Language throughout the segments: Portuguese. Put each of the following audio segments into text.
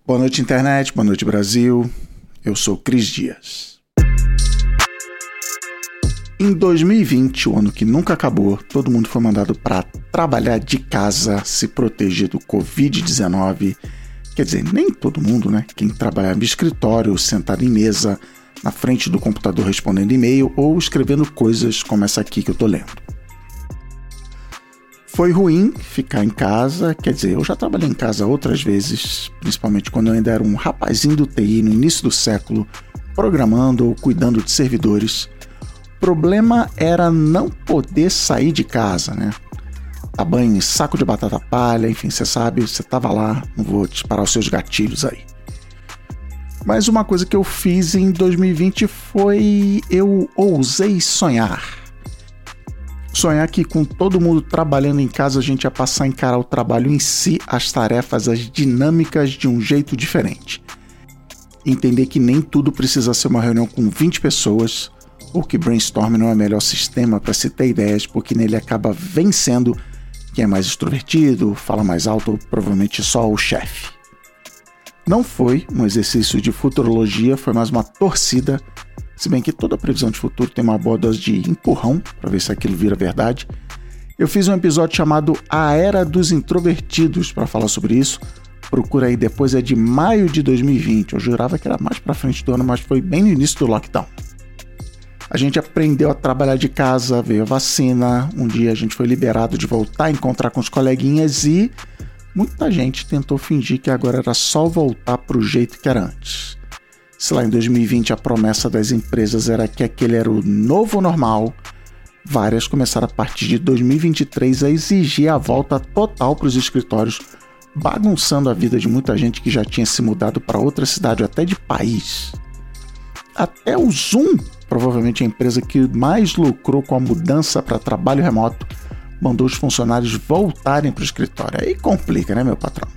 Boa noite, internet. Boa noite, Brasil. Eu sou Cris Dias. Em 2020, o ano que nunca acabou, todo mundo foi mandado para trabalhar de casa, se proteger do Covid-19. Quer dizer, nem todo mundo, né? Quem trabalhava em escritório, sentado em mesa, na frente do computador respondendo e-mail ou escrevendo coisas como essa aqui que eu tô lendo. Foi ruim ficar em casa, quer dizer, eu já trabalhei em casa outras vezes, principalmente quando eu ainda era um rapazinho do TI no início do século, programando ou cuidando de servidores. O problema era não poder sair de casa, né? Dar banho em saco de batata palha, enfim, você sabe, você tava lá, não vou disparar os seus gatilhos aí. Mas uma coisa que eu fiz em 2020 foi eu ousei sonhar. Sonhar que com todo mundo trabalhando em casa a gente ia passar a encarar o trabalho em si, as tarefas, as dinâmicas de um jeito diferente. Entender que nem tudo precisa ser uma reunião com 20 pessoas, ou que brainstorm não é o melhor sistema para se ter ideias, porque nele acaba vencendo quem é mais extrovertido, fala mais alto ou provavelmente só o chefe. Não foi um exercício de futurologia, foi mais uma torcida. Se bem que toda previsão de futuro tem uma boa dose de empurrão, para ver se aquilo vira verdade. Eu fiz um episódio chamado A Era dos Introvertidos para falar sobre isso. Procura aí depois, é de maio de 2020. Eu jurava que era mais para frente do ano, mas foi bem no início do lockdown. A gente aprendeu a trabalhar de casa, veio a vacina. Um dia a gente foi liberado de voltar a encontrar com os coleguinhas e muita gente tentou fingir que agora era só voltar para o jeito que era antes. Se lá em 2020 a promessa das empresas era que aquele era o novo normal, várias começaram a partir de 2023 a exigir a volta total para os escritórios, bagunçando a vida de muita gente que já tinha se mudado para outra cidade, até de país. Até o Zoom, provavelmente a empresa que mais lucrou com a mudança para trabalho remoto, mandou os funcionários voltarem para o escritório. Aí complica, né, meu patrão?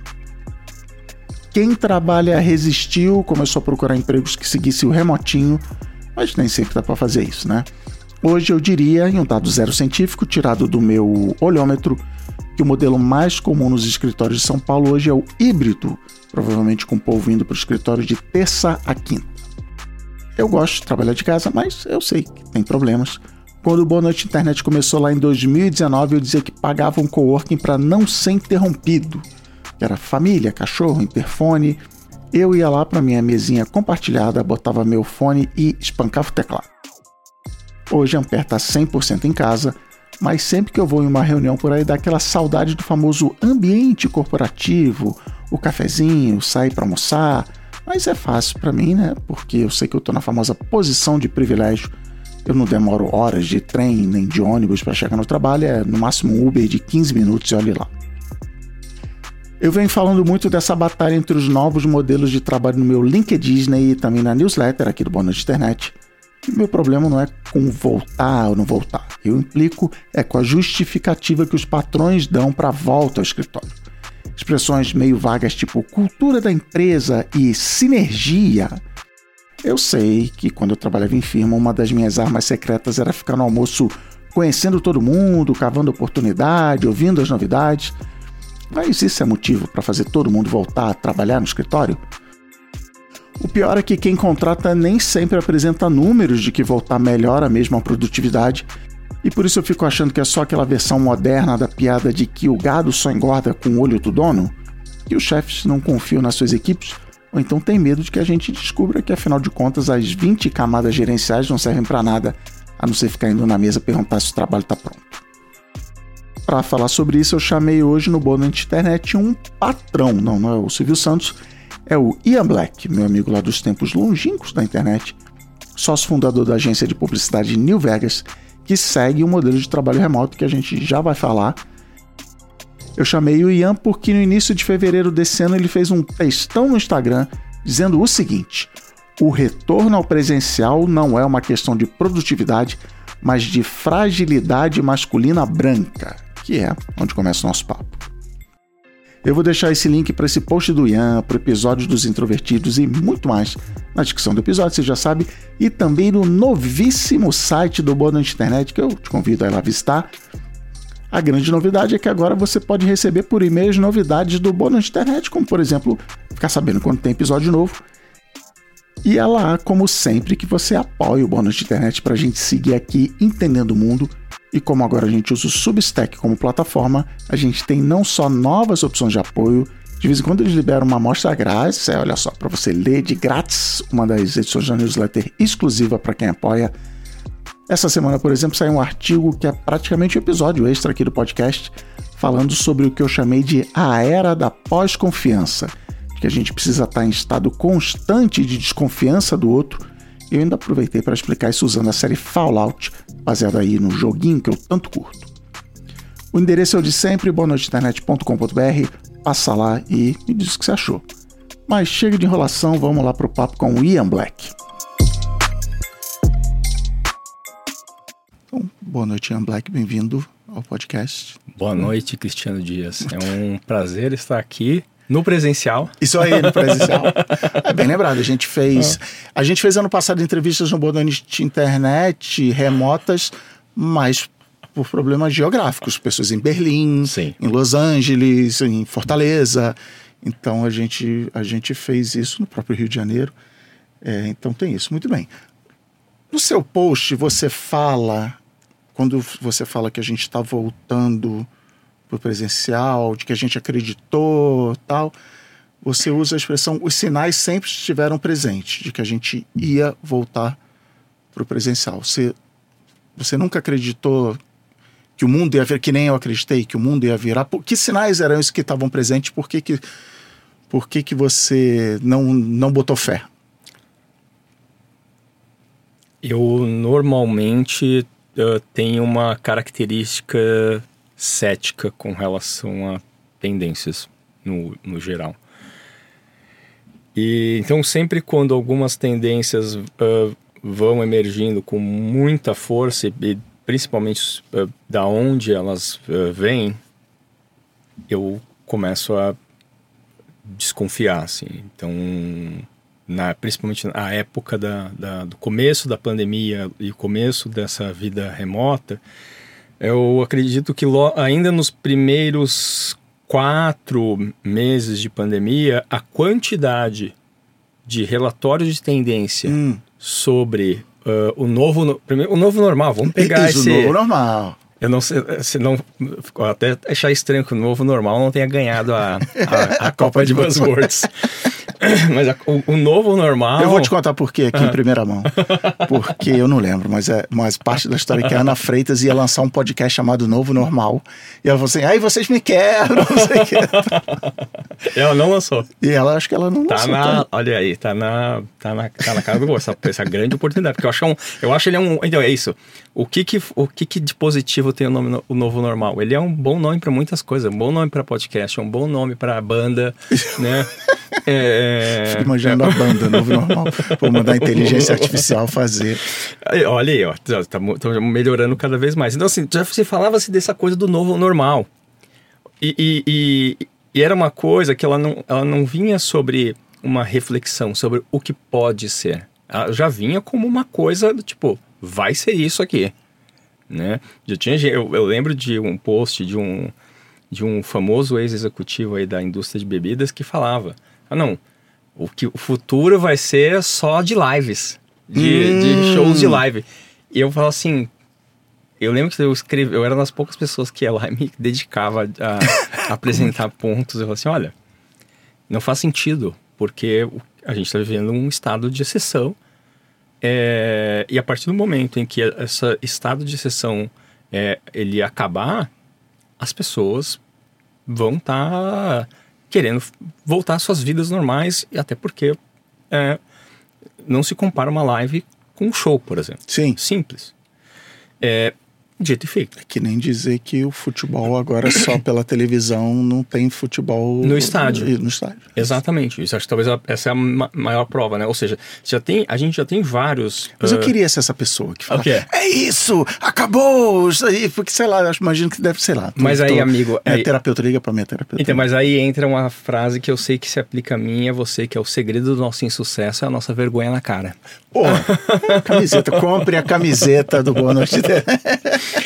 Quem trabalha resistiu, começou a procurar empregos que seguissem o remotinho, mas nem sempre dá para fazer isso, né? Hoje eu diria, em um dado zero científico, tirado do meu olhômetro, que o modelo mais comum nos escritórios de São Paulo hoje é o híbrido, provavelmente com o povo indo para o escritório de terça a quinta. Eu gosto de trabalhar de casa, mas eu sei que tem problemas. Quando o Boa Noite Internet começou lá em 2019, eu dizia que pagava um coworking para não ser interrompido. Era família, cachorro, interfone. Eu ia lá para minha mesinha compartilhada, botava meu fone e espancava o teclado. Hoje a Ampere está 100% em casa, mas sempre que eu vou em uma reunião por aí dá aquela saudade do famoso ambiente corporativo, o cafezinho, sair para almoçar. Mas é fácil para mim, né? Porque eu sei que eu estou na famosa posição de privilégio. Eu não demoro horas de trem nem de ônibus para chegar no trabalho, é no máximo um Uber de 15 minutos e olhe lá. Eu venho falando muito dessa batalha entre os novos modelos de trabalho no meu LinkedIn e também na newsletter aqui do Boa Noite Internet. E meu problema não é com voltar ou não voltar. Eu implico com a justificativa que os patrões dão para a volta ao escritório. Expressões meio vagas tipo cultura da empresa e sinergia. Eu sei que quando eu trabalhava em firma, uma das minhas armas secretas era ficar no almoço conhecendo todo mundo, cavando oportunidade, ouvindo as novidades. Mas isso é motivo para fazer todo mundo voltar a trabalhar no escritório? O pior é que quem contrata nem sempre apresenta números de que voltar melhora mesmo a produtividade, e por isso eu fico achando que é só aquela versão moderna da piada de que o gado só engorda com o olho do dono, que os chefes não confiam nas suas equipes, ou então tem medo de que a gente descubra que, afinal de contas, as 20 camadas gerenciais não servem para nada, a não ser ficar indo na mesa perguntar se o trabalho está pronto. Para falar sobre isso, eu chamei hoje no Boa Noite Internet um patrão, não é o Silvio Santos, é o Ian Black, meu amigo lá dos tempos longínquos da internet, sócio fundador da agência de publicidade New Vegas, que segue um modelo de trabalho remoto que a gente já vai falar. Eu chamei o Ian porque no início de fevereiro desse ano ele fez um textão no Instagram dizendo o seguinte: o retorno ao presencial não é uma questão de produtividade, mas de fragilidade masculina branca, que é onde começa o nosso papo. Eu vou deixar esse link para esse post do Ian, para o episódio dos introvertidos e muito mais na descrição do episódio, você já sabe, e também no novíssimo site do Boa Noite Internet, que eu te convido a ir lá visitar. A grande novidade é que agora você pode receber por e-mail as novidades do Boa Noite Internet, como por exemplo, ficar sabendo quando tem episódio novo. E é lá, como sempre, que você apoia o Boa Noite Internet para a gente seguir aqui entendendo o mundo. E como agora a gente usa o Substack como plataforma, a gente tem não só novas opções de apoio, de vez em quando eles liberam uma amostra grátis, olha só, para você ler de grátis uma das edições da newsletter exclusiva para quem apoia. Essa semana, por exemplo, saiu um artigo que é praticamente um episódio extra aqui do podcast, falando sobre o que eu chamei de a era da pós-confiança, que a gente precisa estar em estado constante de desconfiança do outro. Eu ainda aproveitei para explicar isso usando a série Fallout, baseada aí no joguinho que eu tanto curto. O endereço é o de sempre, boanoiteinternet.com.br, passa lá e me diz o que você achou. Mas chega de enrolação, vamos lá para o papo com o Ian Black. Então, boa noite, Ian Black, bem-vindo ao podcast. Boa noite, Cristiano Dias. É um prazer estar aqui no presencial. Isso aí, no presencial. É bem lembrado, a gente fez ano passado entrevistas no Boa Noite Internet remotas, mas por problemas geográficos, pessoas em Berlim, Sim. em Los Angeles, em Fortaleza. Então a gente fez isso no próprio Rio de Janeiro. Então tem isso, muito bem. No seu post você fala, quando você fala que a gente está voltando para o presencial, de que a gente acreditou, tal, você usa a expressão, os sinais sempre estiveram presentes, de que a gente ia voltar para o presencial. Você nunca acreditou que o mundo ia virar, que nem eu acreditei, que o mundo ia virar? Que sinais eram esses que estavam presentes? Por que você não botou fé? Eu normalmente tenho uma característica cética com relação a tendências no geral. E então sempre quando algumas tendências vão emergindo com muita força e principalmente da onde elas vêm, eu começo a desconfiar, assim. Então, principalmente na época do começo da pandemia e o começo dessa vida remota, eu acredito que ainda nos primeiros 4 meses de pandemia, a quantidade de relatórios de tendência sobre o novo normal, vamos pegar o novo normal. Eu não sei, senão até achar estranho que o novo normal não tenha ganhado a Copa de Buzzwords. Mas o novo normal... Eu vou te contar por quê aqui em primeira mão. Porque eu não lembro, mas parte da história é que a Ana Freitas ia lançar um podcast chamado Novo Normal. E ela falou assim, ai, vocês me querem, não sei o que. Ela não lançou. E ela, acho que ela não lançou. Olha aí, tá na cara do gol, essa grande oportunidade. Porque eu acho ele então é isso. O que de positivo tem o Novo Normal? Ele é um bom nome para muitas coisas. Um bom nome para podcast, um bom nome para banda, né? Fico imaginando a banda Novo Normal. Vou mandar a inteligência artificial fazer. Olha aí, ó, tá melhorando cada vez mais. Então assim, já se falava-se dessa coisa do novo normal. E era uma coisa que ela não vinha sobre uma reflexão sobre o que pode ser. Ela já vinha como uma coisa do tipo, vai ser isso aqui, né? Eu lembro de um post de um famoso ex-executivo aí da indústria de bebidas que falava, o futuro vai ser só de lives, de shows de live. E eu falo assim, eu lembro que eu era uma das poucas pessoas que ia lá e me dedicava a apresentar pontos. Eu falo assim, olha, não faz sentido, porque a gente está vivendo um estado de exceção. E a partir do momento em que esse estado de exceção ele acabar, as pessoas vão estar querendo voltar às suas vidas normais, e até porque não se compara uma live com um show, por exemplo. Sim. Simples. Dito e feito. É que nem dizer que o futebol agora só pela televisão não tem futebol no estádio. No estádio. Exatamente. Isso, acho que talvez essa é a maior prova, né? Ou seja, a gente já tem vários... Mas eu queria ser essa pessoa que fala, okay, é isso, acabou, isso aí, porque sei lá, eu imagino que deve, sei lá. Mas aí, amigo... Minha terapeuta liga pra minha terapeuta. Então, mas aí entra uma frase que eu sei que se aplica a mim e a você, que é o segredo do nosso insucesso é a nossa vergonha na cara. Pô, camiseta, compre a camiseta do Boa Noite.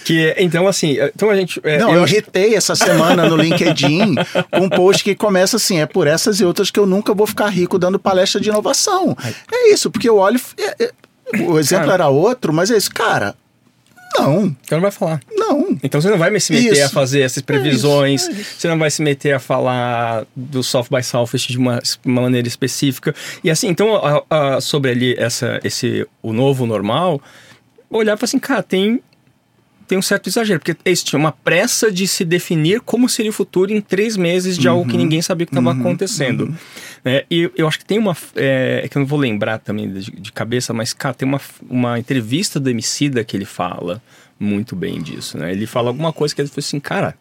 Então, assim, então a gente... eu irritei essa semana no LinkedIn com um post que começa assim, é por essas e outras que eu nunca vou ficar rico dando palestra de inovação. É isso, porque eu olho... o exemplo era outro, mas é isso, cara... Não. Então não vai falar. Não. Então você não vai se meter a fazer essas previsões, você não vai se meter a falar do South by Southwest de uma maneira específica. E assim, então, sobre ali o novo normal, olhar e falar assim, cara, tem um certo exagero, porque tinha uma pressa de se definir como seria o futuro em 3 meses de algo que ninguém sabia que estava acontecendo. E eu acho que tem que eu não vou lembrar também de cabeça, mas, cara, tem uma entrevista do Emicida que ele fala muito bem disso, né? Ele fala alguma coisa que ele falou assim, cara,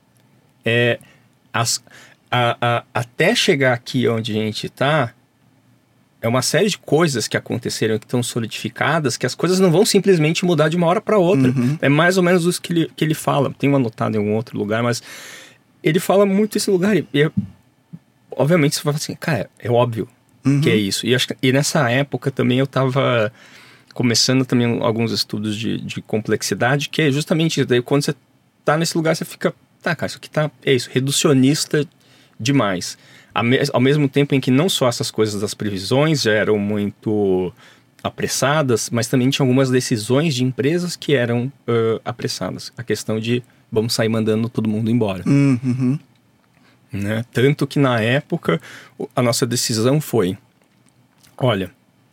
até chegar aqui onde a gente está, é uma série de coisas que aconteceram, que estão solidificadas, que as coisas não vão simplesmente mudar de uma hora para outra. É mais ou menos isso que ele fala. Tem anotado em algum outro lugar, mas ele fala muito esse lugar. E obviamente você vai falar assim, cara, é óbvio que é isso. E nessa época também eu estava começando também alguns estudos de complexidade, que é justamente isso. Daí quando você está nesse lugar, você fica, tá, cara, isso aqui é isso, reducionista demais. Ao mesmo tempo em que não só essas coisas das previsões já eram muito apressadas, mas também tinha algumas decisões de empresas que eram apressadas. A questão de vamos sair mandando todo mundo embora. Né? Tanto que na época a nossa decisão foi, olha,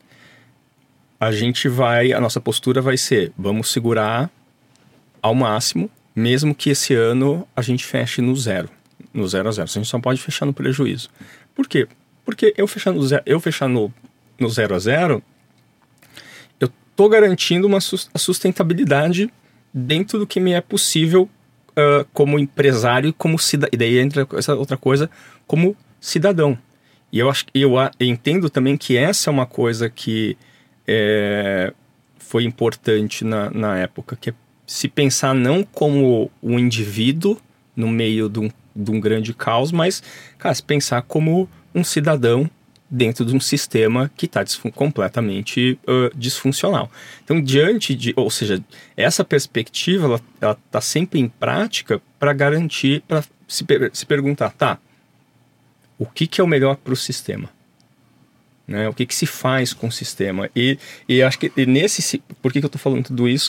a nossa postura vai ser, vamos segurar ao máximo, mesmo que esse ano a gente feche no 0 a 0. A gente só pode fechar no prejuízo. Por quê? Porque eu fechar no 0 a 0, eu tô garantindo a sustentabilidade dentro do que me é possível como empresário e como cidadão. E daí entra essa outra coisa, como cidadão. E eu entendo também que essa é uma coisa que foi importante na época, que é se pensar não como um indivíduo no meio de um grande caos, mas, cara, se pensar como um cidadão dentro de um sistema que está completamente disfuncional. Então, ou seja, essa perspectiva, ela está sempre em prática para garantir, para se perguntar, tá, o que é o melhor para o sistema? Né? O que se faz com o sistema? E acho que por que eu estou falando tudo isso?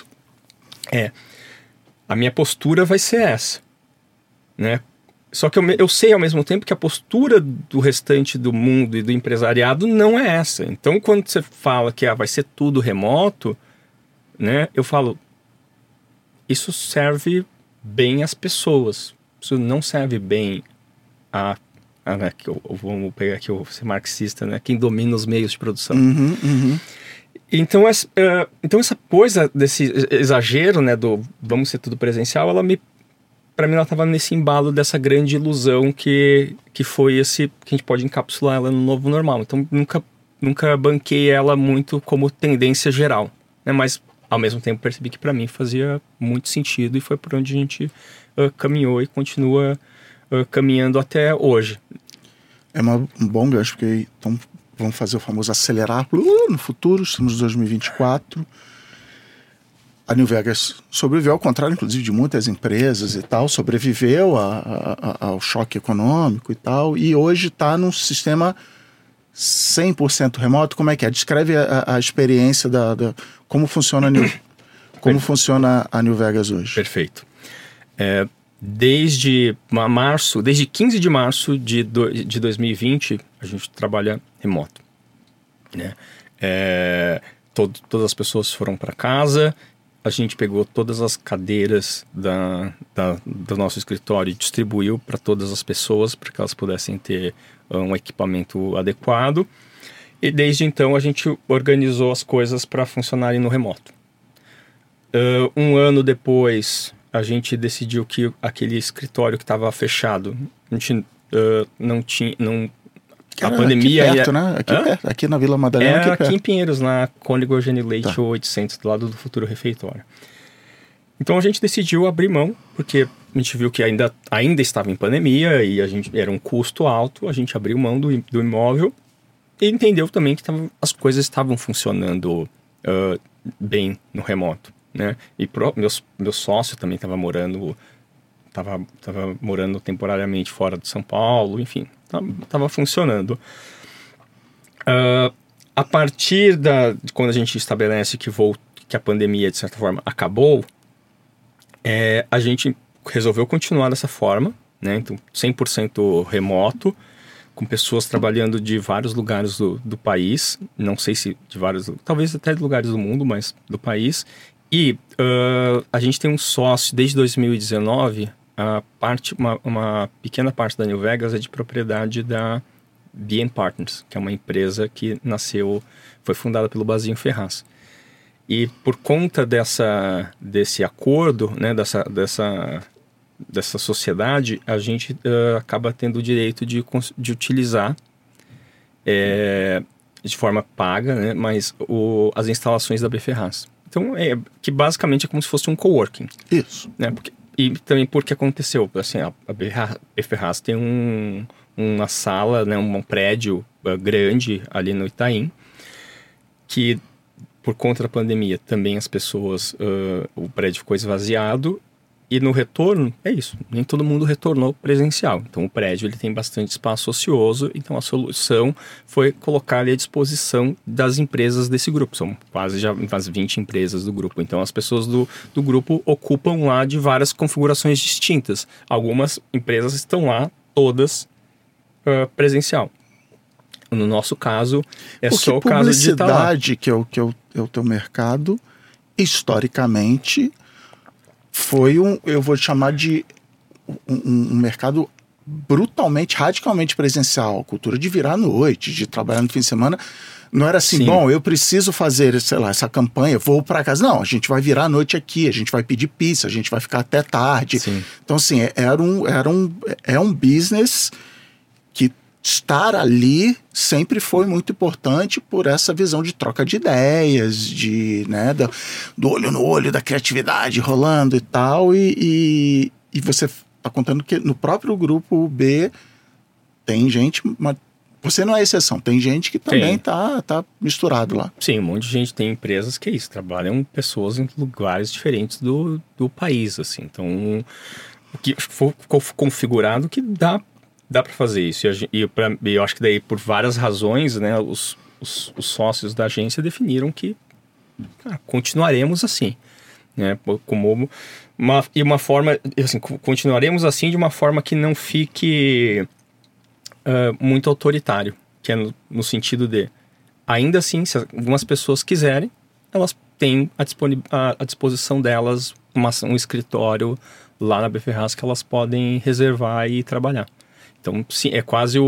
A minha postura vai ser essa, né? Só que eu sei ao mesmo tempo que a postura do restante do mundo e do empresariado não é essa. Então, quando você fala que vai ser tudo remoto, né? Eu falo, isso serve bem às pessoas. Isso não serve bem né, vamos pegar aqui o ser marxista, né? Quem domina os meios de produção. Então essa coisa desse exagero, né, do vamos ser tudo presencial, para mim ela estava nesse embalo dessa grande ilusão que foi que a gente pode encapsular ela no novo normal. Então nunca banquei ela muito como tendência geral, né? Mas ao mesmo tempo percebi que para mim fazia muito sentido e foi por onde a gente caminhou e continua caminhando até hoje. É um bom gancho, porque então vamos fazer o famoso acelerar no futuro, estamos em 2024. A New Vegas sobreviveu, ao contrário, inclusive, de muitas empresas e tal, sobreviveu ao choque econômico e tal, e hoje está num sistema 100% remoto. Como é que é? Descreve a experiência como funciona a New Vegas hoje. Perfeito. Desde 15 de março de 2020, a gente trabalha remoto, né? Todas as pessoas foram para casa, a gente pegou todas as cadeiras do nosso escritório e distribuiu para todas as pessoas para que elas pudessem ter um equipamento adequado. E desde então a gente organizou as coisas para funcionarem no remoto. Um ano depois, a gente decidiu que aquele escritório que estava fechado, a gente não tinha... A pandemia... Aqui perto, né? Perto, aqui na Vila Madalena. Aqui em Pinheiros, na Cônigo Eugênio Leite 800, do lado do futuro refeitório. Então a gente decidiu abrir mão, porque a gente viu que ainda estava em pandemia e era um custo alto, a gente abriu mão do imóvel e entendeu também que as coisas estavam funcionando bem no remoto, né? E meu sócio também estava morando temporariamente fora de São Paulo, enfim, estava funcionando. A partir de quando a gente estabelece que a pandemia, de certa forma, acabou, a gente resolveu continuar dessa forma, né? Então, 100% remoto, com pessoas trabalhando de vários lugares do país, não sei se de vários, talvez até de lugares do mundo, mas do país. E a gente tem um sócio, desde 2019, uma pequena parte da New Vegas é de propriedade da BN Partners, que é uma empresa que foi fundada pelo Basinho Ferraz. E por conta desse acordo, né, dessa sociedade, a gente acaba tendo o direito de utilizar de forma paga, né, mas as instalações da B Ferraz. Então, que basicamente é como se fosse um coworking. Isso. Né, e também porque aconteceu, assim, a B Ferraz tem uma sala, né, um prédio grande ali no Itaim, que por conta da pandemia também as pessoas, o prédio ficou esvaziado. E no retorno, é isso, nem todo mundo retornou presencial. Então o prédio ele tem bastante espaço ocioso, então a solução foi colocar ali à disposição das empresas desse grupo. São quase já umas 20 empresas do grupo. Então as pessoas do grupo ocupam lá de várias configurações distintas. Algumas empresas estão lá todas presencial. No nosso caso, só o caso de estar lá. Publicidade, que é o teu mercado, historicamente foi eu vou chamar de um mercado brutalmente, radicalmente presencial. A cultura de virar à noite, de trabalhar no fim de semana. Não era assim, bom, eu preciso fazer, sei lá, essa campanha, vou para casa. Não, a gente vai virar à noite aqui, a gente vai pedir pizza, a gente vai ficar até tarde. Sim. Então, assim, é um business que estar ali sempre foi muito importante por essa visão de troca de ideias, né, do olho no olho, da criatividade rolando e tal. E você está contando que no próprio grupo B tem gente, mas você não é exceção, tem gente que também tá misturado lá. Sim, um monte de gente, tem empresas que é isso, trabalham pessoas em lugares diferentes do país, assim. Então, o que ficou configurado que dá para fazer isso. E eu acho que daí, por várias razões, né, os sócios da agência definiram que continuaremos assim, né, como uma forma, assim, continuaremos assim de uma forma que não fique muito autoritário, que é no sentido de, ainda assim, se algumas pessoas quiserem, elas têm à disposição delas um escritório lá na B Ferraz que elas podem reservar e trabalhar. Então, sim, é quase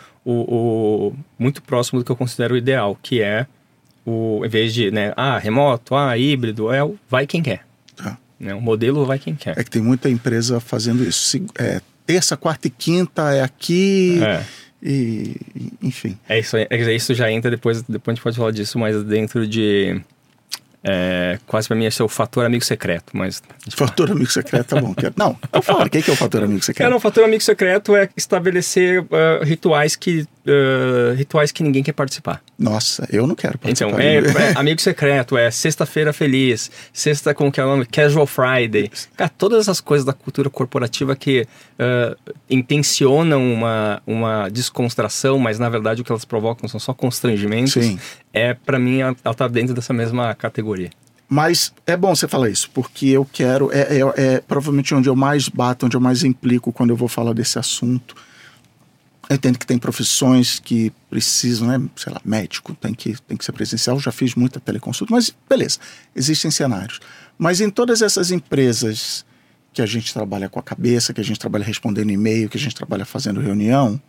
muito próximo do que eu considero o ideal, que é em vez de, né, remoto, híbrido, vai quem quer. Né, o modelo vai quem quer. É que tem muita empresa fazendo isso. Terça, quarta e quinta é aqui, e enfim. Isso já entra depois a gente pode falar disso, mas dentro de... quase pra mim esse é o fator amigo secreto, mas... Fator amigo secreto, tá bom. Não, eu falo, o que é o fator amigo secreto? O fator amigo secreto é estabelecer rituais que ninguém quer participar. Nossa, eu não quero participar. Então, amigo secreto, sexta-feira feliz, como que é o nome? Casual Friday. Cara, todas essas coisas da cultura corporativa que intencionam uma descontração, mas na verdade o que elas provocam são só constrangimentos. Sim. Pra mim, ela tá dentro dessa mesma categoria. Mas é bom você falar isso, porque eu quero... provavelmente onde eu mais bato, onde eu mais implico quando eu vou falar desse assunto. Eu entendo que tem profissões que precisam, né? Sei lá, médico, tem que ser presencial. Eu já fiz muita teleconsulta, mas beleza, existem cenários. Mas em todas essas empresas que a gente trabalha com a cabeça, que a gente trabalha respondendo e-mail, que a gente trabalha fazendo reunião,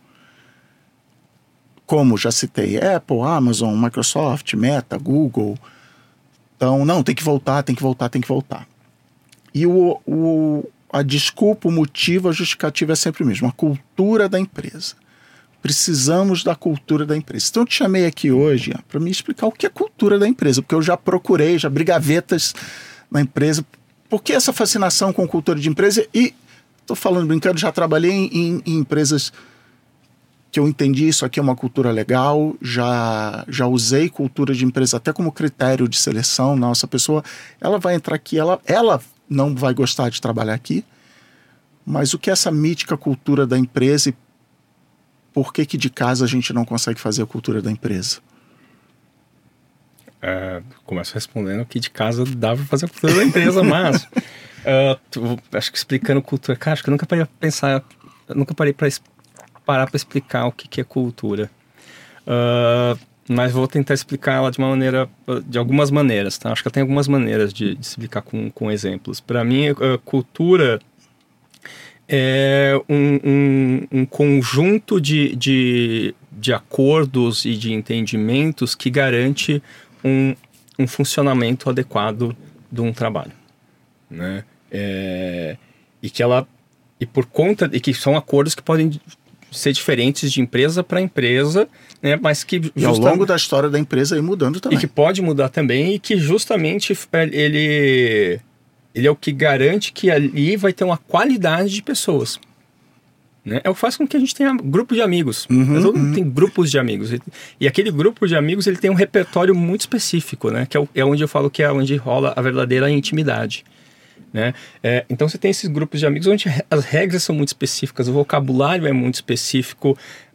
como já citei, Apple, Amazon, Microsoft, Meta, Google. Então, não, tem que voltar. E a desculpa, o motivo, a justificativa é sempre o mesmo, a cultura da empresa. Precisamos da cultura da empresa. Então eu te chamei aqui hoje para me explicar o que é cultura da empresa, porque eu já procurei, já abri gavetas na empresa. Por que essa fascinação com cultura de empresa? E estou falando brincando, já trabalhei em empresas que eu entendi, isso aqui é uma cultura legal, já usei cultura de empresa até como critério de seleção. Não, essa pessoa, ela vai entrar aqui, ela não vai gostar de trabalhar aqui, mas o que é essa mítica cultura da empresa e por que de casa a gente não consegue fazer a cultura da empresa? Começo respondendo que de casa dá para fazer a cultura da empresa, mas acho que explicando cultura, cara, acho que eu nunca parei para pensar, nunca parei para parar para explicar o que é cultura, mas vou tentar explicar ela de algumas maneiras, tá? Acho que tem algumas maneiras de explicar com exemplos. Para mim, cultura é um conjunto de acordos e de entendimentos que garante um funcionamento adequado de um trabalho, né? E por conta de que são acordos que podem ser diferentes de empresa para empresa, né? Mas que e ao longo da história da empresa ir mudando também. E que pode mudar também, e que justamente ele é o que garante que ali vai ter uma qualidade de pessoas, né? É o que faz com que a gente tenha grupo de amigos. Todo mundo tem grupos de amigos. E aquele grupo de amigos, ele tem um repertório muito específico, né? Que é onde eu falo que é onde rola a verdadeira intimidade, né? Então você tem esses grupos de amigos onde as regras são muito específicas, o vocabulário é muito específico,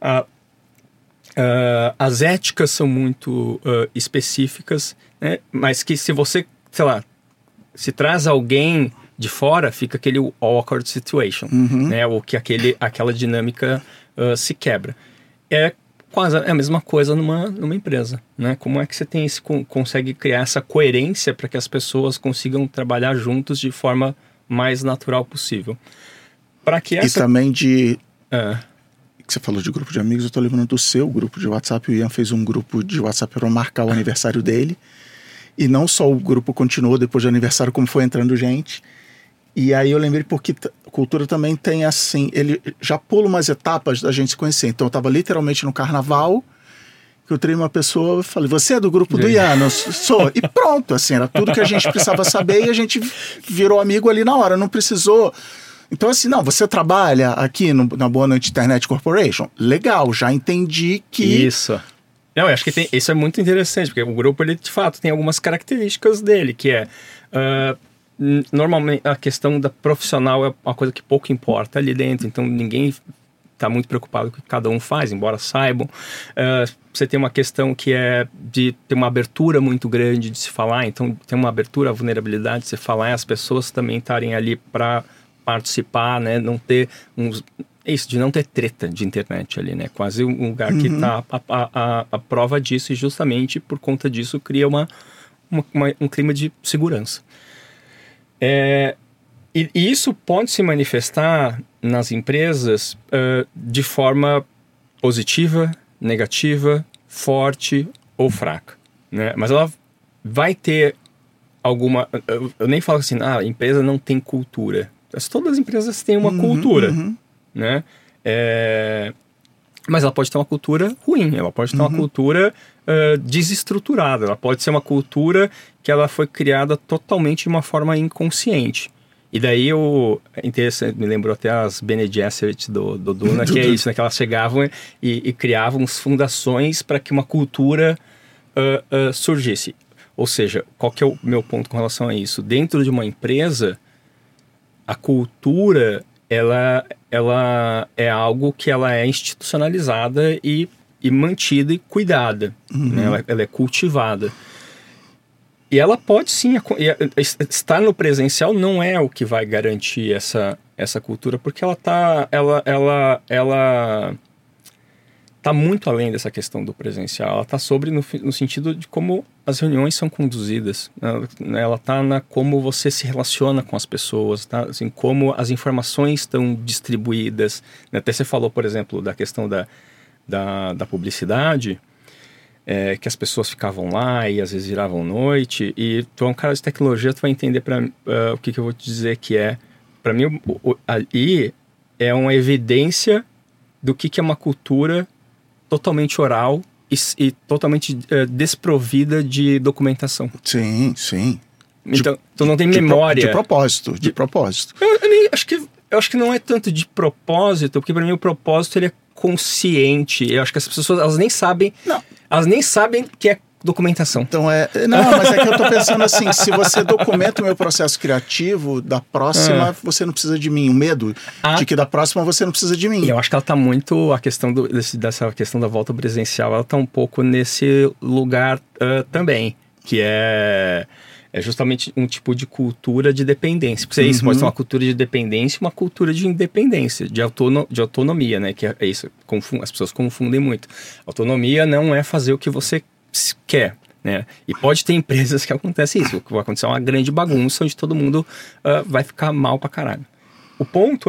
as éticas são muito específicas, né? Mas que se você, sei lá, se traz alguém de fora, fica aquele awkward situation, né? Ou que aquela dinâmica se quebra. É quase a mesma coisa numa empresa, né? Como é que você consegue criar essa coerência para que as pessoas consigam trabalhar juntos de forma mais natural possível? E também que você falou de grupo de amigos, eu estou lembrando do seu grupo de WhatsApp. O Ian fez um grupo de WhatsApp para marcar o aniversário dele. E não só o grupo continuou depois do aniversário, como foi entrando gente. E aí eu lembrei porque cultura também tem assim, ele já pula umas etapas da gente se conhecer. Então eu estava literalmente no carnaval, que eu treinei uma pessoa, eu falei, você é do grupo do Ian? Eu sou. E pronto, assim, era tudo que a gente precisava saber e a gente virou amigo ali na hora, não precisou. Então assim, não, você trabalha aqui na Boa Noite Internet Corporation? Legal, já entendi que... Isso. Não, eu acho que isso é muito interessante, porque o grupo, ele de fato tem algumas características dele, que normalmente a questão da profissional é uma coisa que pouco importa ali dentro, então ninguém está muito preocupado com o que cada um faz, embora saibam. Você tem uma questão que é de ter uma abertura muito grande de se falar, então tem uma abertura à vulnerabilidade de se falar, e as pessoas também estarem ali para participar, né? Não ter isso, de não ter treta de internet ali, né? Quase um lugar que está a prova disso, e justamente por conta disso cria um clima de segurança. E isso pode se manifestar nas empresas de forma positiva, negativa, forte ou fraca, né? Mas ela vai ter alguma... Eu nem falo assim, a empresa não tem cultura. Todas as empresas têm uma cultura, né? Mas ela pode ter uma cultura ruim, ela pode ter uma cultura desestruturada, ela pode ser uma cultura que ela foi criada totalmente de uma forma inconsciente. E daí interessante, me lembrou até as Bene Gesserit do Duna, que é isso, né? Que elas chegavam e criavam fundações para que uma cultura surgisse. Ou seja, qual que é o meu ponto com relação a isso? Dentro de uma empresa, a cultura, ela é algo que ela é institucionalizada e mantida e cuidada, né? Ela é cultivada. E ela pode sim, estar no presencial não é o que vai garantir essa cultura, porque ela tá muito além dessa questão do presencial. Ela está no sentido de como as reuniões são conduzidas. Ela está como você se relaciona com as pessoas, tá? Assim, como as informações estão distribuídas. Até você falou, por exemplo, da questão da publicidade, que as pessoas ficavam lá e às vezes viravam noite. E tu é um cara de tecnologia, tu vai entender o que eu vou te dizer que é. Para mim, ali é uma evidência do que é uma cultura totalmente oral e totalmente desprovida de documentação. Sim, sim. Então, tu não tem memória. De propósito. Eu acho que não é tanto de propósito, porque para mim o propósito consciente. Eu acho que as pessoas, elas nem sabem que é documentação. Então não, mas é que eu tô pensando assim, se você documenta o meu processo criativo, da próxima você não precisa de mim. O medo de que da próxima você não precisa de mim. E eu acho que ela tá muito, a questão dessa questão da volta presencial, ela tá um pouco nesse lugar também, que é justamente um tipo de cultura de dependência. Porque isso pode ser uma cultura de dependência e uma cultura de independência, de autonomia, né? Que é isso, as pessoas confundem muito. Autonomia não é fazer o que você quer, né? E pode ter empresas que acontece isso, que vai acontecer uma grande bagunça onde todo mundo vai ficar mal pra caralho. O ponto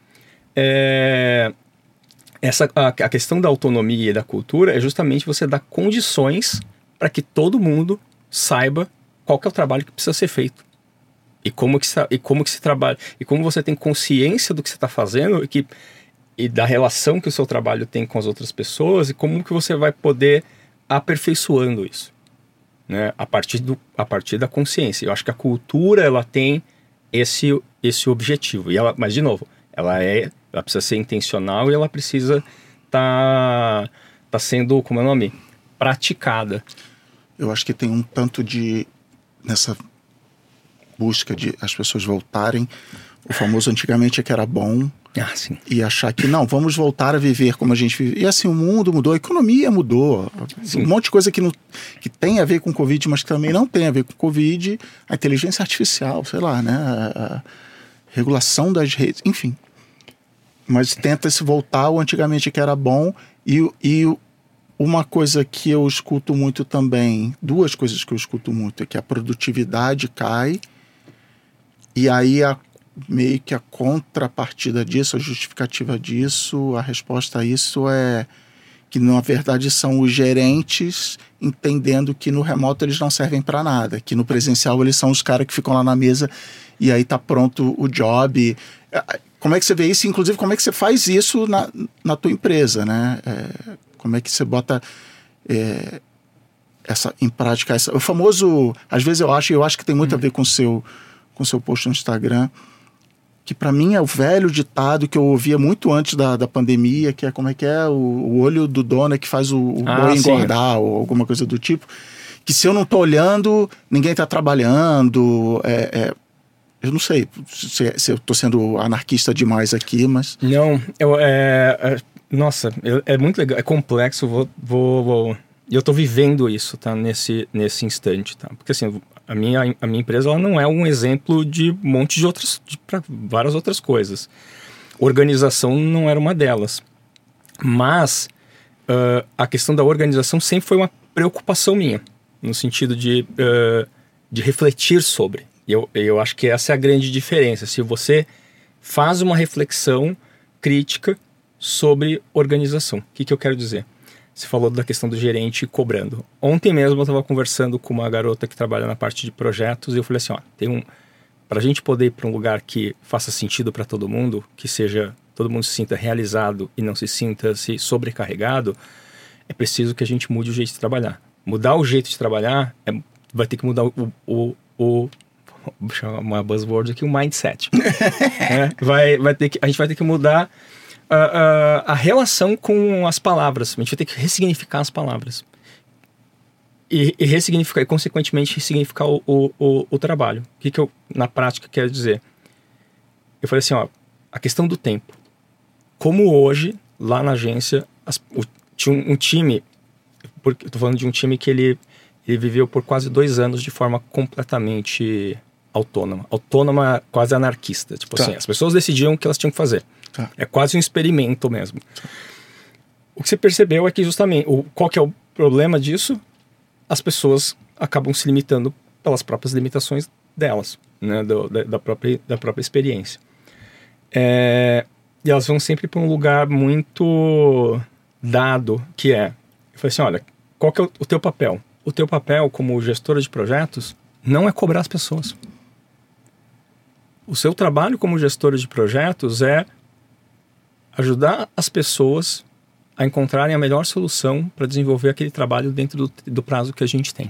a questão da autonomia e da cultura é justamente você dar condições para que todo mundo saiba qual que é o trabalho que precisa ser feito e como que se trabalha, e como você tem consciência do que você está fazendo e da relação que o seu trabalho tem com as outras pessoas e como que você vai poder aperfeiçoando isso, né? A partir da consciência. Eu acho que a cultura, ela tem esse objetivo. Mas, de novo, ela precisa ser intencional e ela precisa tá sendo, como é o nome? Praticada. Eu acho que tem um tanto nessa busca de as pessoas voltarem. O famoso antigamente é que era bom. Sim. E achar que não, vamos voltar a viver como a gente vive. E assim, o mundo mudou, a economia mudou. Sim. Um monte de coisa que tem a ver com Covid, mas que também não tem a ver com Covid. A inteligência artificial, sei lá, né? A regulação das redes, enfim. Mas tenta-se voltar ao antigamente que era bom. E uma coisa que eu escuto muito também, duas coisas que eu escuto muito, é que a produtividade cai. E aí meio que a contrapartida disso, a justificativa disso, a resposta a isso é que na verdade são os gerentes entendendo que no remoto eles não servem para nada, que no presencial eles são os caras que ficam lá na mesa e aí tá pronto o job. Como é que você vê isso? Inclusive, como é que você faz isso na tua empresa, né? Como é que você bota em prática o famoso, às vezes eu acho que tem muito a ver com o seu post no Instagram, que para mim é o velho ditado que eu ouvia muito antes da pandemia, que é como é que é? O olho do dono é que faz o boi engordar, ou alguma coisa do tipo. Que se eu não tô olhando, ninguém tá trabalhando. Eu não sei se eu tô sendo anarquista demais aqui, mas... Não, nossa, é muito legal, é complexo, eu tô vivendo isso, tá? Nesse instante, tá? Porque assim, a minha empresa, ela não é um exemplo de um monte de outras, para várias outras coisas. Organização não era uma delas. Mas a questão da organização sempre foi uma preocupação minha, no sentido de refletir sobre. Eu acho que essa é a grande diferença. Se você faz uma reflexão crítica sobre organização. O que eu quero dizer? Você falou da questão do gerente cobrando. Ontem mesmo eu estava conversando com uma garota que trabalha na parte de projetos e eu falei assim, para a gente poder ir para um lugar que faça sentido para todo mundo, que todo mundo se sinta realizado e não se sinta sobrecarregado, é preciso que a gente mude o jeito de trabalhar. Mudar o jeito de trabalhar vai ter que mudar vou chamar uma buzzword aqui, o mindset. A gente vai ter que mudar a relação com as palavras. A gente vai ter que ressignificar as palavras. E ressignificar, e consequentemente ressignificar o trabalho. O que eu, na prática, quero dizer? Eu falei assim, a questão do tempo. Como hoje, lá na agência, tinha um time, eu tô falando de um time que ele viveu por quase 2 anos de forma completamente autônoma, quase anarquista. Tipo assim, as pessoas decidiam o que elas tinham que fazer. É quase um experimento mesmo. O que você percebeu é que justamente, qual que é o problema disso? As pessoas acabam se limitando pelas próprias limitações delas, né? da própria experiência. E elas vão sempre para um lugar muito dado, que eu falei assim, olha, qual que é o teu papel? O teu papel como gestora de projetos não é cobrar as pessoas. O seu trabalho como gestora de projetos é ajudar as pessoas a encontrarem a melhor solução para desenvolver aquele trabalho dentro do prazo que a gente tem.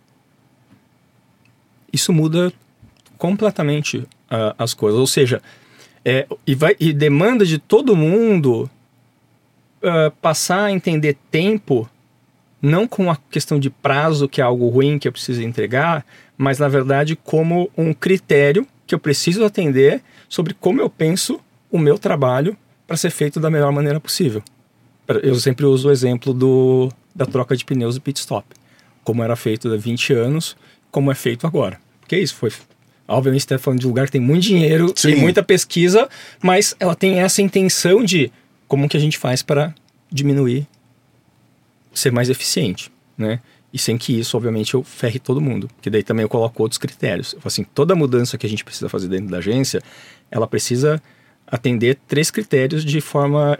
Isso muda completamente as coisas. Ou seja, e demanda de todo mundo passar a entender tempo, não com a questão de prazo, que é algo ruim que eu preciso entregar, mas na verdade como um critério que eu preciso atender sobre como eu penso o meu trabalho para ser feito da melhor maneira possível. Eu sempre uso o exemplo da troca de pneus e pit stop. Como era feito há 20 anos, como é feito agora. Porque isso foi... Obviamente, você está falando de um lugar que tem muito dinheiro e muita pesquisa, mas ela tem essa intenção de como que a gente faz para diminuir, ser mais eficiente, né? E sem que isso, obviamente, eu ferre todo mundo. Porque daí também eu coloco outros critérios. Eu falo assim, toda mudança que a gente precisa fazer dentro da agência, ela precisa atender 3 critérios de forma...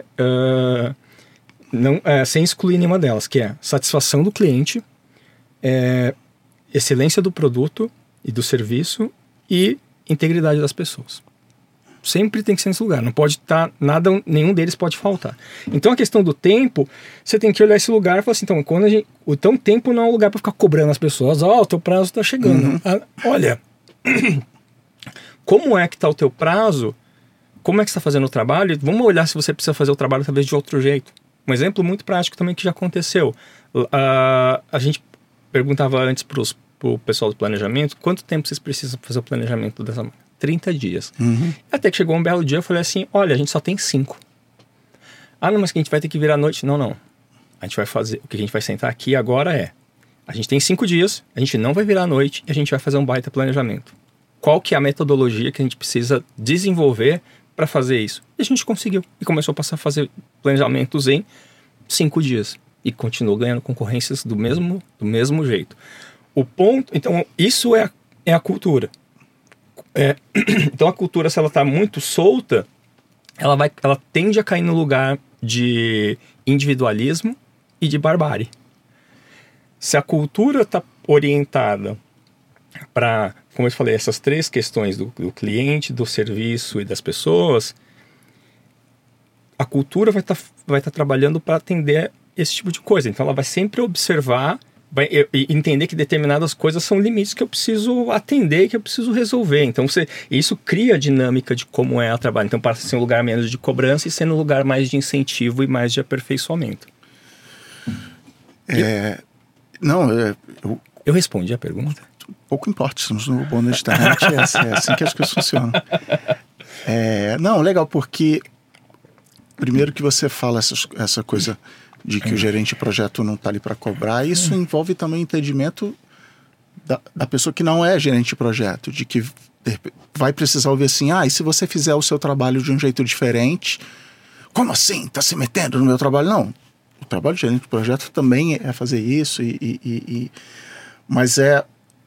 sem excluir nenhuma delas, que é satisfação do cliente, excelência do produto e do serviço e integridade das pessoas. Sempre tem que ser nesse lugar, não pode estar nada, nenhum deles pode faltar. Então a questão do tempo, você tem que olhar esse lugar e falar assim, então o tempo não é um lugar para ficar cobrando as pessoas, o teu prazo está chegando. Olha, como é que está o teu prazo, como é que você está fazendo o trabalho, vamos olhar se você precisa fazer o trabalho talvez de outro jeito. Um exemplo muito prático também que já aconteceu. A gente perguntava antes pro pessoal do planejamento, quanto tempo vocês precisam fazer o planejamento dessa maneira? 30 dias. Até que chegou um belo dia, eu falei assim, olha, a gente só tem 5. Não, mas que a gente vai ter que virar à noite. Não. A gente vai fazer, o que a gente vai sentar aqui agora a gente tem 5 dias, a gente não vai virar à noite e a gente vai fazer um baita planejamento. Qual que é a metodologia que a gente precisa desenvolver para fazer isso? E a gente conseguiu. E começou a passar a fazer planejamentos em 5 dias. E continuou ganhando concorrências do mesmo jeito. O ponto... Então, isso é a cultura. Então, a cultura, se ela está muito solta, ela tende a cair no lugar de individualismo e de barbárie. Se a cultura está orientada para, como eu falei, essas 3 questões do cliente, do serviço e das pessoas, a cultura vai estar trabalhando para atender esse tipo de coisa. Então ela vai sempre observar, vai entender que determinadas coisas são limites que eu preciso atender e que eu preciso resolver. Então isso cria a dinâmica de como é o trabalho. Então passa a ser um lugar menos de cobrança e sendo um lugar mais de incentivo e mais de aperfeiçoamento. Eu respondi a pergunta? Pouco importa, estamos no bônus da internet, é assim que as coisas funcionam. Legal, porque primeiro que você fala essa coisa de que o gerente de projeto não está ali para cobrar, isso envolve também o entendimento da pessoa que não é gerente de projeto, de que vai precisar ouvir assim, e se você fizer o seu trabalho de um jeito diferente, como assim? Está se metendo no meu trabalho? Não, o trabalho de gerente de projeto também é fazer isso, mas é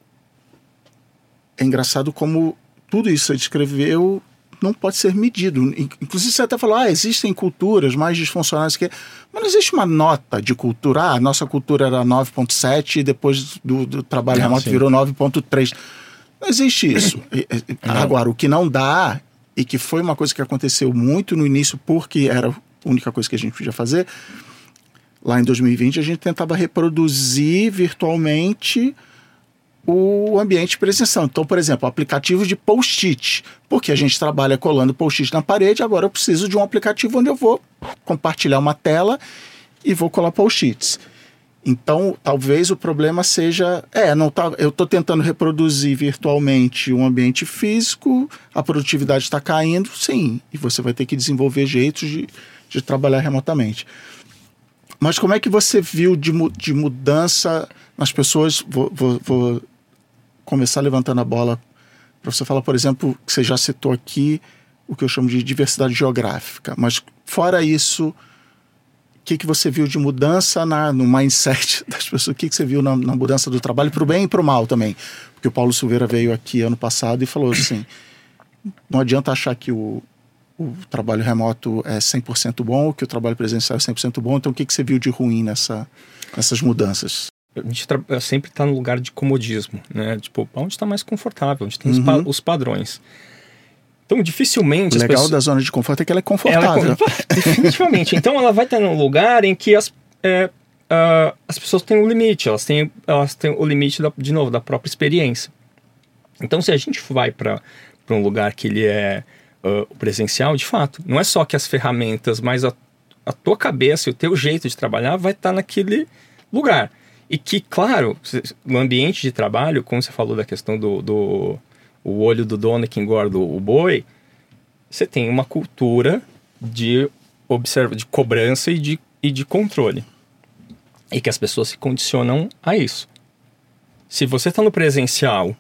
engraçado como tudo isso que você descreveu não pode ser medido. Inclusive você até falou, existem culturas mais disfuncionais mas não existe uma nota de cultura. A nossa cultura era 9.7 e depois do trabalho remoto virou 9.3. Não existe isso. Agora, o que não dá, e que foi uma coisa que aconteceu muito no início, porque era a única coisa que a gente podia fazer, lá em 2020 a gente tentava reproduzir virtualmente o ambiente presencial. Então, por exemplo, aplicativos de post-it, porque a gente trabalha colando post-it na parede, agora eu preciso de um aplicativo onde eu vou compartilhar uma tela e vou colar post-its. Então, talvez o problema seja, eu estou tentando reproduzir virtualmente um ambiente físico, a produtividade está caindo, sim, e você vai ter que desenvolver jeitos de trabalhar remotamente. Mas como é que você viu de mudança nas pessoas? Vou começar levantando a bola para você falar, por exemplo, que você já citou aqui o que eu chamo de diversidade geográfica. Mas fora isso, o que você viu de mudança no mindset das pessoas? O que você viu na mudança do trabalho, para o bem e para o mal também? Porque o Paulo Silveira veio aqui ano passado e falou assim, não adianta achar que o trabalho remoto é 100% bom, que o trabalho presencial é 100% bom. Então, o que você viu de ruim nessas mudanças? A gente sempre está no lugar de comodismo, né? Tipo, onde está mais confortável, onde tem os padrões. Então, dificilmente... O legal da zona de conforto é que ela é confortável. Definitivamente. Então, ela vai estar num lugar em que as pessoas têm um limite. Elas têm o limite, de novo, da própria experiência. Então, se a gente vai para um lugar que ele é presencial, de fato, não é só que as ferramentas, mas a tua cabeça e o teu jeito de trabalhar vai estar naquele lugar. E que, claro, no ambiente de trabalho, como você falou da questão do o olho do dono que engorda o boi, você tem uma cultura de cobrança e de controle. E que as pessoas se condicionam a isso. Se você está no presencial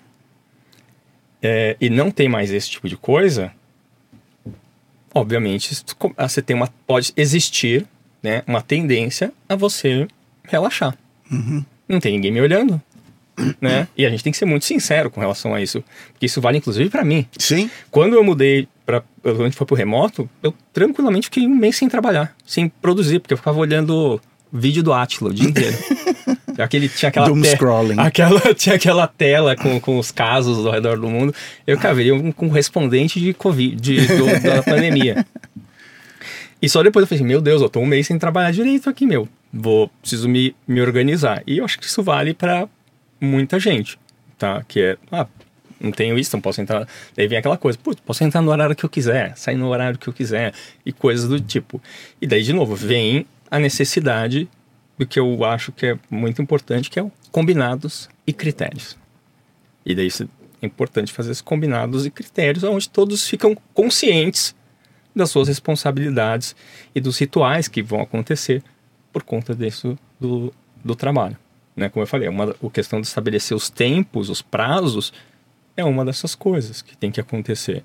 e não tem mais esse tipo de coisa, obviamente você pode existir, né, uma tendência a você relaxar. Uhum. Não tem ninguém me olhando, né? E a gente tem que ser muito sincero com relação a isso, porque isso vale inclusive para mim. Sim. Quando eu mudei quando a gente foi pro remoto, eu tranquilamente fiquei um mês sem trabalhar, sem produzir, porque eu ficava olhando vídeo do Átila o dia inteiro. Tinha aquela tinha aquela tela com os casos ao redor do mundo. Eu cavei um correspondente de Covid, da pandemia. E só depois eu falei assim, meu Deus, eu tô um mês sem trabalhar direito aqui, preciso me organizar. E eu acho que isso vale para muita gente, tá? Que é, não tenho isso, não posso entrar. Daí vem aquela coisa, posso entrar no horário que eu quiser, sair no horário que eu quiser, e coisas do tipo. E daí, de novo, vem a necessidade do que eu acho que é muito importante, que é o combinados e critérios. E daí é importante fazer esses combinados e critérios onde todos ficam conscientes das suas responsabilidades e dos rituais que vão acontecer por conta disso do trabalho. Né? Como eu falei, a questão de estabelecer os tempos, os prazos, é uma dessas coisas que tem que acontecer.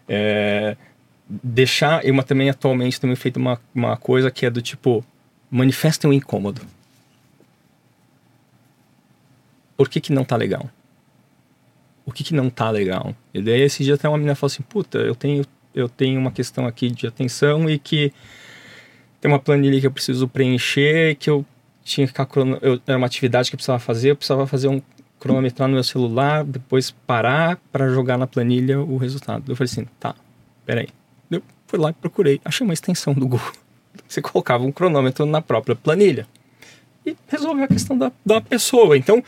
Eu também atualmente tenho feito uma coisa que é do tipo, manifestem o incômodo. Por que não tá legal? O que não tá legal? E daí esse dia até uma menina falou assim, eu tenho uma questão aqui de atenção e que tem uma planilha que eu preciso preencher, que eu tinha que ficar era uma atividade que eu precisava fazer um cronometrar no meu celular, depois parar para jogar na planilha o resultado. Eu falei assim, tá, peraí. Eu fui lá e procurei, achei uma extensão do Google. Você colocava um cronômetro na própria planilha e resolveu a questão da pessoa. Então,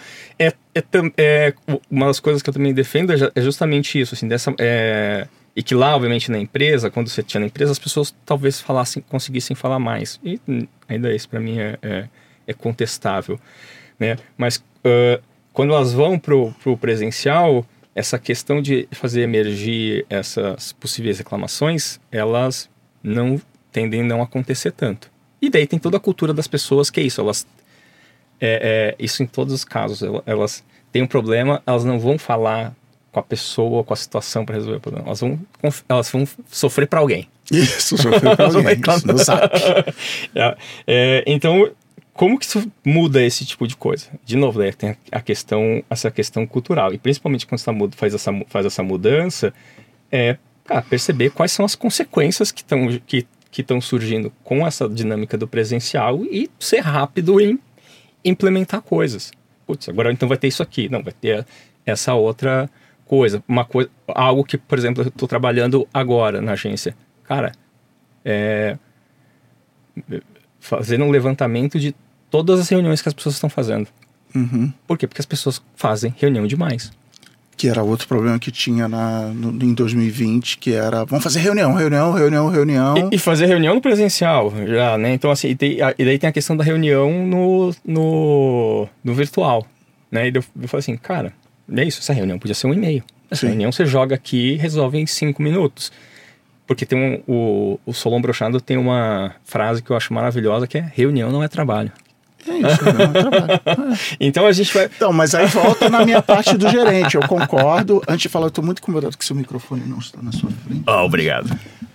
uma das coisas que eu também defendo é justamente isso, assim, e que lá, obviamente, na empresa, quando você tinha na empresa, as pessoas talvez conseguissem falar mais. E ainda isso, para mim, é contestável, né? Mas quando elas vão pro presencial, essa questão de fazer emergir essas possíveis reclamações, elas tendem a não acontecer tanto. E daí tem toda a cultura das pessoas, que é isso, isso em todos os casos, elas têm um problema, elas não vão falar com a pessoa, com a situação para resolver o problema, elas vão sofrer para alguém. Isso, sofrer para alguém, isso, no zap. Então, como que isso muda esse tipo de coisa? De novo, daí tem essa questão cultural, e principalmente quando você faz essa mudança, perceber quais são as consequências que estão surgindo com essa dinâmica do presencial e ser rápido em implementar coisas. Agora então vai ter isso aqui, não, vai ter essa outra coisa, algo que, por exemplo, eu estou trabalhando agora na agência. Cara, fazendo um levantamento de todas as reuniões que as pessoas estão fazendo. Uhum. Por quê? Porque as pessoas fazem reunião demais. Que era outro problema que tinha em 2020, que era, vamos fazer reunião. E fazer reunião no presencial, já, né? Então, assim, e daí tem a questão da reunião no virtual, né? E eu falei assim, cara, é isso, essa reunião podia ser um e-mail. Essa reunião você joga aqui e resolve em 5 minutos. Porque tem o Solon Brochado tem uma frase que eu acho maravilhosa, que é, reunião não é trabalho. É isso, não é trabalho. Então a gente vai... Então, mas aí volta na minha parte do gerente, eu concordo. Antes de falar, eu estou muito incomodado que seu microfone não está na sua frente. Obrigado.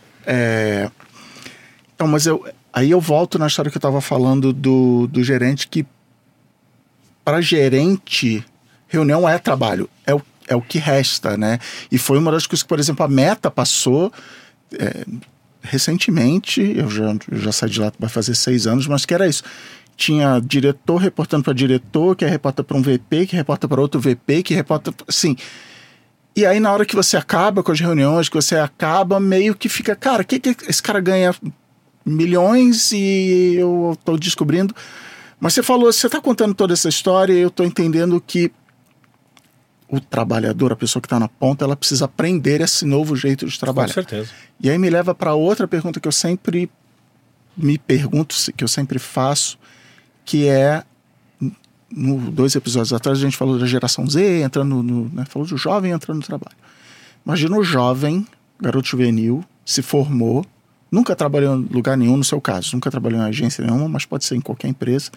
Então, mas aí eu volto na história que eu estava falando do gerente, que para gerente, reunião é trabalho, é o que resta, né? E foi uma das coisas que, por exemplo, a Meta passou... recentemente, eu já saí de lá, vai fazer 6 anos, mas que era isso. Tinha diretor reportando para diretor, que reporta para um VP, que reporta para outro VP, que reporta... Assim, e aí na hora que você acaba com as reuniões, que você acaba, meio que fica... Cara, que esse cara ganha milhões e eu tô descobrindo... Mas você falou, você tá contando toda essa história e eu tô entendendo que o trabalhador, a pessoa que está na ponta, ela precisa aprender esse novo jeito de trabalhar. Com certeza. E aí me leva para outra pergunta que eu sempre me pergunto, que eu sempre faço, que é, 2 episódios atrás a gente falou da geração Z, entrando falou do jovem entrando no trabalho. Imagina o jovem, garoto juvenil, se formou, nunca trabalhou em lugar nenhum, no seu caso, nunca trabalhou em agência nenhuma, mas pode ser em qualquer empresa.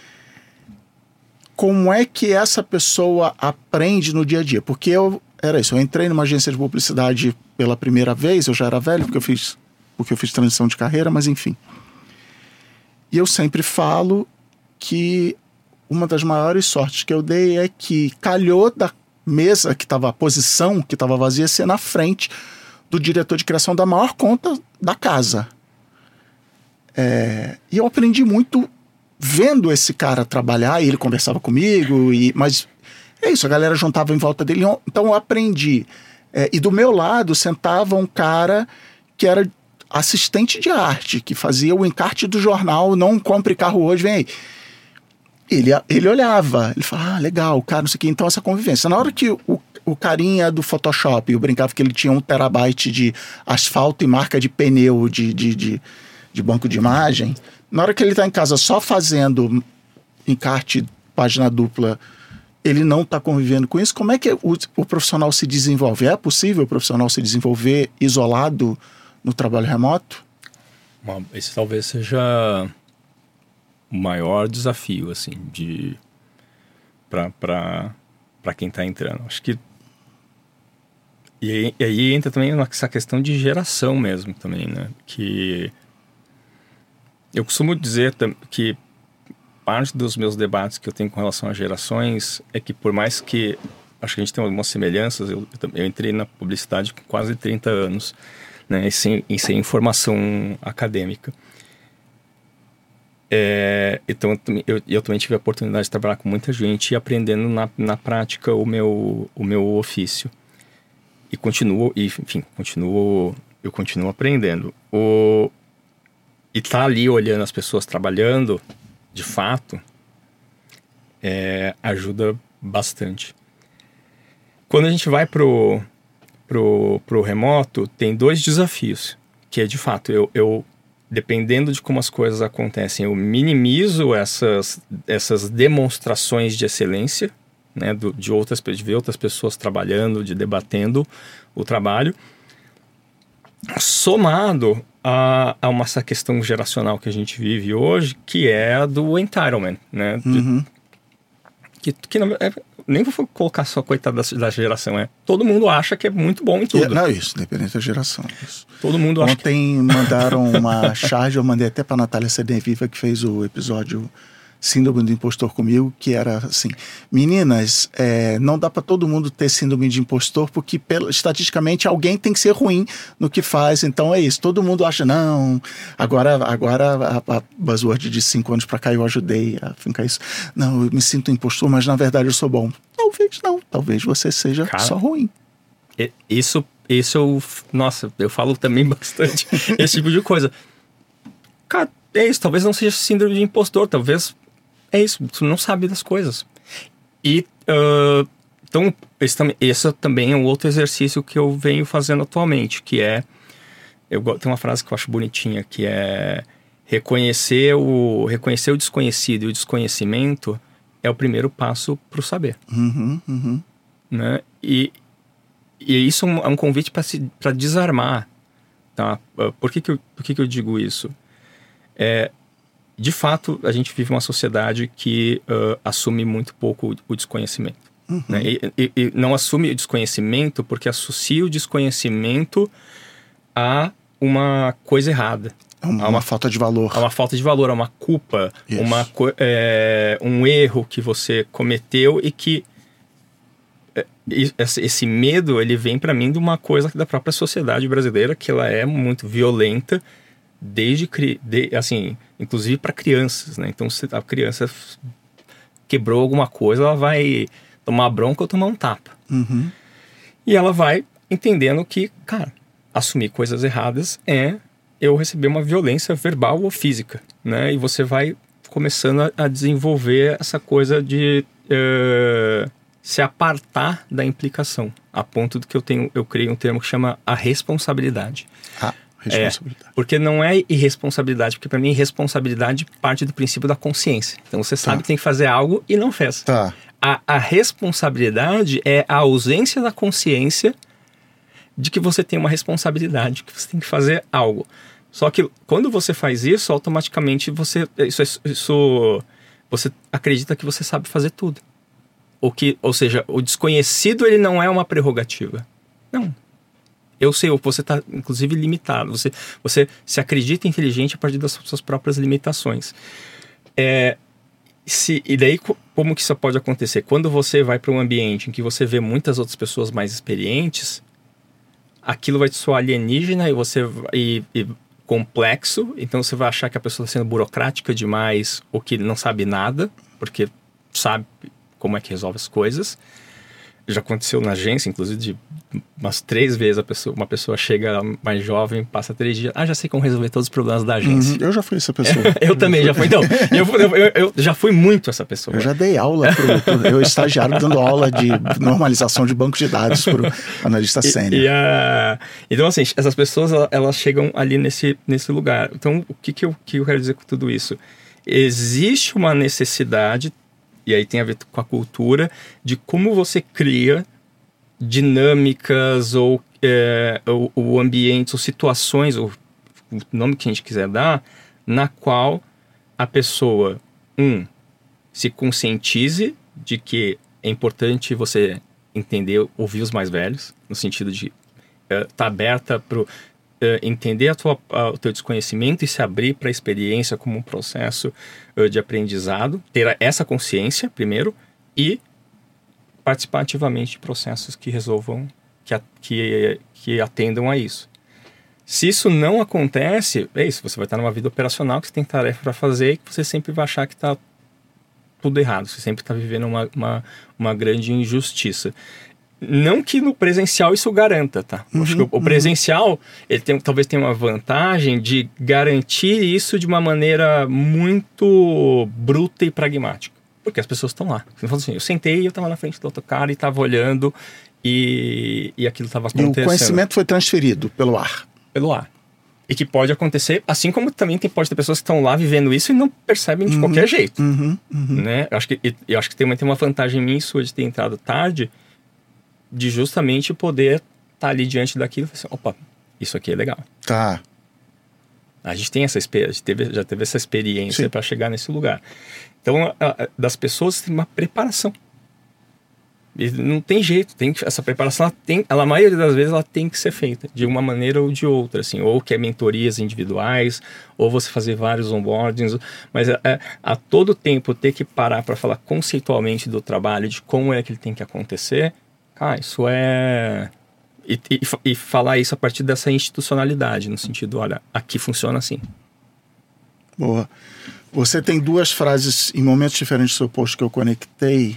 Como é que essa pessoa aprende no dia a dia? Porque eu entrei numa agência de publicidade pela primeira vez, eu já era velho, porque eu fiz transição de carreira, mas enfim. E eu sempre falo que uma das maiores sortes que eu dei é que calhou da mesa que estava, a posição que estava vazia, ser na frente do diretor de criação da maior conta da casa. E eu aprendi muito vendo esse cara trabalhar, e ele conversava comigo, mas é isso, a galera juntava em volta dele, então eu aprendi. E do meu lado sentava um cara que era assistente de arte, que fazia o encarte do jornal, não compre carro hoje, vem aí. Ele olhava, ele falava, legal, cara, não sei o que. Então essa convivência. Na hora que o carinha do Photoshop, eu brincava que ele tinha 1 terabyte de asfalto e marca de pneu de banco de imagem, na hora que ele está em casa só fazendo encarte, página dupla, ele não está convivendo com isso. Como é que o profissional se desenvolve? É possível o profissional se desenvolver isolado no trabalho remoto? Esse talvez seja o maior desafio, assim, para quem está entrando. Acho que e aí entra também essa questão de geração mesmo também, né? Que eu costumo dizer que parte dos meus debates que eu tenho com relação às gerações é que, por mais que acho que a gente tem algumas semelhanças, eu entrei na publicidade com quase 30 anos, né, e sem formação acadêmica. Então eu também tive a oportunidade de trabalhar com muita gente e aprendendo na prática o meu ofício. E eu continuo aprendendo. E tá ali olhando as pessoas trabalhando, de fato, ajuda bastante. Quando a gente vai pro remoto, tem 2 desafios, que é, de fato, eu dependendo de como as coisas acontecem, eu minimizo essas demonstrações de excelência, né, de ver outras pessoas trabalhando, de debatendo o trabalho, somado a essa questão geracional que a gente vive hoje, que é a do entitlement, né? Uhum. Nem vou colocar só coitada da geração, todo mundo acha que é muito bom em tudo. Não, isso, independente da geração. Isso. Todo mundo acha. Ontem mandaram uma charge, eu mandei até para a Natália Sedenviva, que fez o episódio Síndrome do Impostor comigo, que era assim, meninas, não dá para todo mundo ter síndrome de impostor, porque estatisticamente alguém tem que ser ruim no que faz, então é isso, todo mundo acha, não, agora a buzzword de 5 anos para cá eu ajudei a fincar isso, não, eu me sinto impostor, mas na verdade eu sou bom. Talvez não, talvez você seja só ruim. Isso eu falo também bastante esse tipo de coisa. Cara, é isso, talvez não seja síndrome de impostor, talvez é isso, tu não sabe das coisas. E então esse também é um outro exercício que eu venho fazendo atualmente, que tem uma frase que eu acho bonitinha, que é reconhecer o desconhecido e o desconhecimento é o primeiro passo para o saber. Uhum. Né? E isso é um convite para desarmar, tá? Por que eu digo isso? De fato, a gente vive uma sociedade que assume muito pouco o desconhecimento. Uhum. Né? E não assume o desconhecimento porque associa o desconhecimento a uma coisa errada. A uma falta de valor. A uma falta de valor, a uma culpa, um erro que você cometeu e que esse medo, ele vem para mim de uma coisa da própria sociedade brasileira, que ela é muito violenta, assim, inclusive para crianças, né? Então, se a criança quebrou alguma coisa, ela vai tomar bronca ou tomar um tapa. Uhum. E ela vai entendendo que, cara, assumir coisas erradas é eu receber uma violência verbal ou física, né? E você vai começando a desenvolver essa coisa de se apartar da implicação, a ponto de que eu criei um termo que chama a responsabilidade. responsabilidade. Porque não é irresponsabilidade, porque para mim irresponsabilidade parte do princípio da consciência. Então você sabe que tem que fazer algo e não fez. Tá. A responsabilidade é a ausência da consciência de que você tem uma responsabilidade, que você tem que fazer algo. Só que quando você faz isso, automaticamente você acredita que você sabe fazer tudo. Ou seja, o desconhecido ele não é uma prerrogativa. Não. Eu sei, você está inclusive limitado. Você se acredita inteligente a partir das suas próprias limitações. E daí, como que isso pode acontecer? Quando você vai para um ambiente em que você vê muitas outras pessoas mais experientes, aquilo vai te soar alienígena e complexo, então você vai achar que a pessoa está sendo burocrática demais ou que não sabe nada, porque sabe como é que resolve as coisas. Já aconteceu na agência, inclusive, de umas 3 vezes uma pessoa chega mais jovem, passa 3 dias, já sei como resolver todos os problemas da agência. Eu já fui essa pessoa. Eu também já fui. Então, eu já fui muito essa pessoa. Eu já dei aula eu estagiário dando aula de normalização de banco de dados para o analista sênior. Então, assim, essas pessoas, elas chegam ali nesse lugar. Então, o que eu quero dizer com tudo isso? Existe uma necessidade, e aí tem a ver com a cultura, de como você cria dinâmicas ou ambientes ou situações, ou o nome que a gente quiser dar, na qual a pessoa, se conscientize de que é importante você entender, ouvir os mais velhos, no sentido de estar aberta para entender o teu desconhecimento e se abrir para a experiência como um processo de aprendizado, ter essa consciência primeiro e participar ativamente de processos que resolvam, que atendam a isso. Se isso não acontece, é isso, você vai estar numa vida operacional que você tem tarefa para fazer e que você sempre vai achar que está tudo errado, você sempre está vivendo uma grande injustiça. Não que no presencial isso garanta, tá? Acho que o presencial, ele talvez tenha uma vantagem de garantir isso de uma maneira muito bruta e pragmática. Porque as pessoas estão lá. Você fala assim, eu sentei e eu estava na frente do outro cara e estava olhando e aquilo estava acontecendo. E o conhecimento foi transferido pelo ar. Pelo ar. E que pode acontecer, assim como também pode ter pessoas que estão lá vivendo isso e não percebem de qualquer jeito. Né? Eu acho que tem uma vantagem minha e sua de ter entrado tarde, de justamente poder estar ali diante daquilo e falar assim, opa, isso aqui é legal. Tá. A gente tem essa experiência, já teve essa experiência para chegar nesse lugar. Então, das pessoas tem uma preparação. E não tem jeito, essa preparação, a maioria das vezes, ela tem que ser feita de uma maneira ou de outra, assim, ou que é mentorias individuais, ou você fazer vários onboardings, mas a todo tempo ter que parar para falar conceitualmente do trabalho, de como é que ele tem que acontecer. Isso é... E falar isso a partir dessa institucionalidade, no sentido, olha, aqui funciona assim. Boa. Você tem 2 frases em momentos diferentes do seu post que eu conectei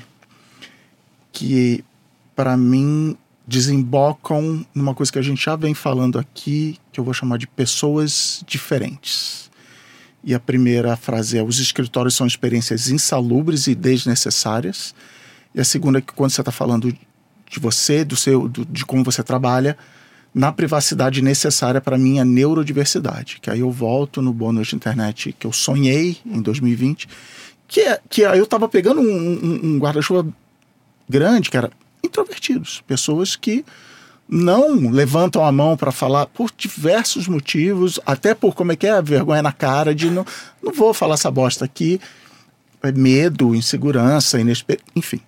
que, para mim, desembocam numa coisa que a gente já vem falando aqui, que eu vou chamar de pessoas diferentes. E a primeira frase é: os escritórios são experiências insalubres e desnecessárias. E a segunda é que, quando você está falando de você, de como você trabalha, na privacidade necessária para a minha neurodiversidade. Que aí eu volto no bônus de internet que eu sonhei em 2020, que aí eu estava pegando um guarda-chuva grande, que era introvertidos, pessoas que não levantam a mão para falar por diversos motivos, até por como é que é a vergonha na cara de não vou falar essa bosta aqui, medo, insegurança, enfim.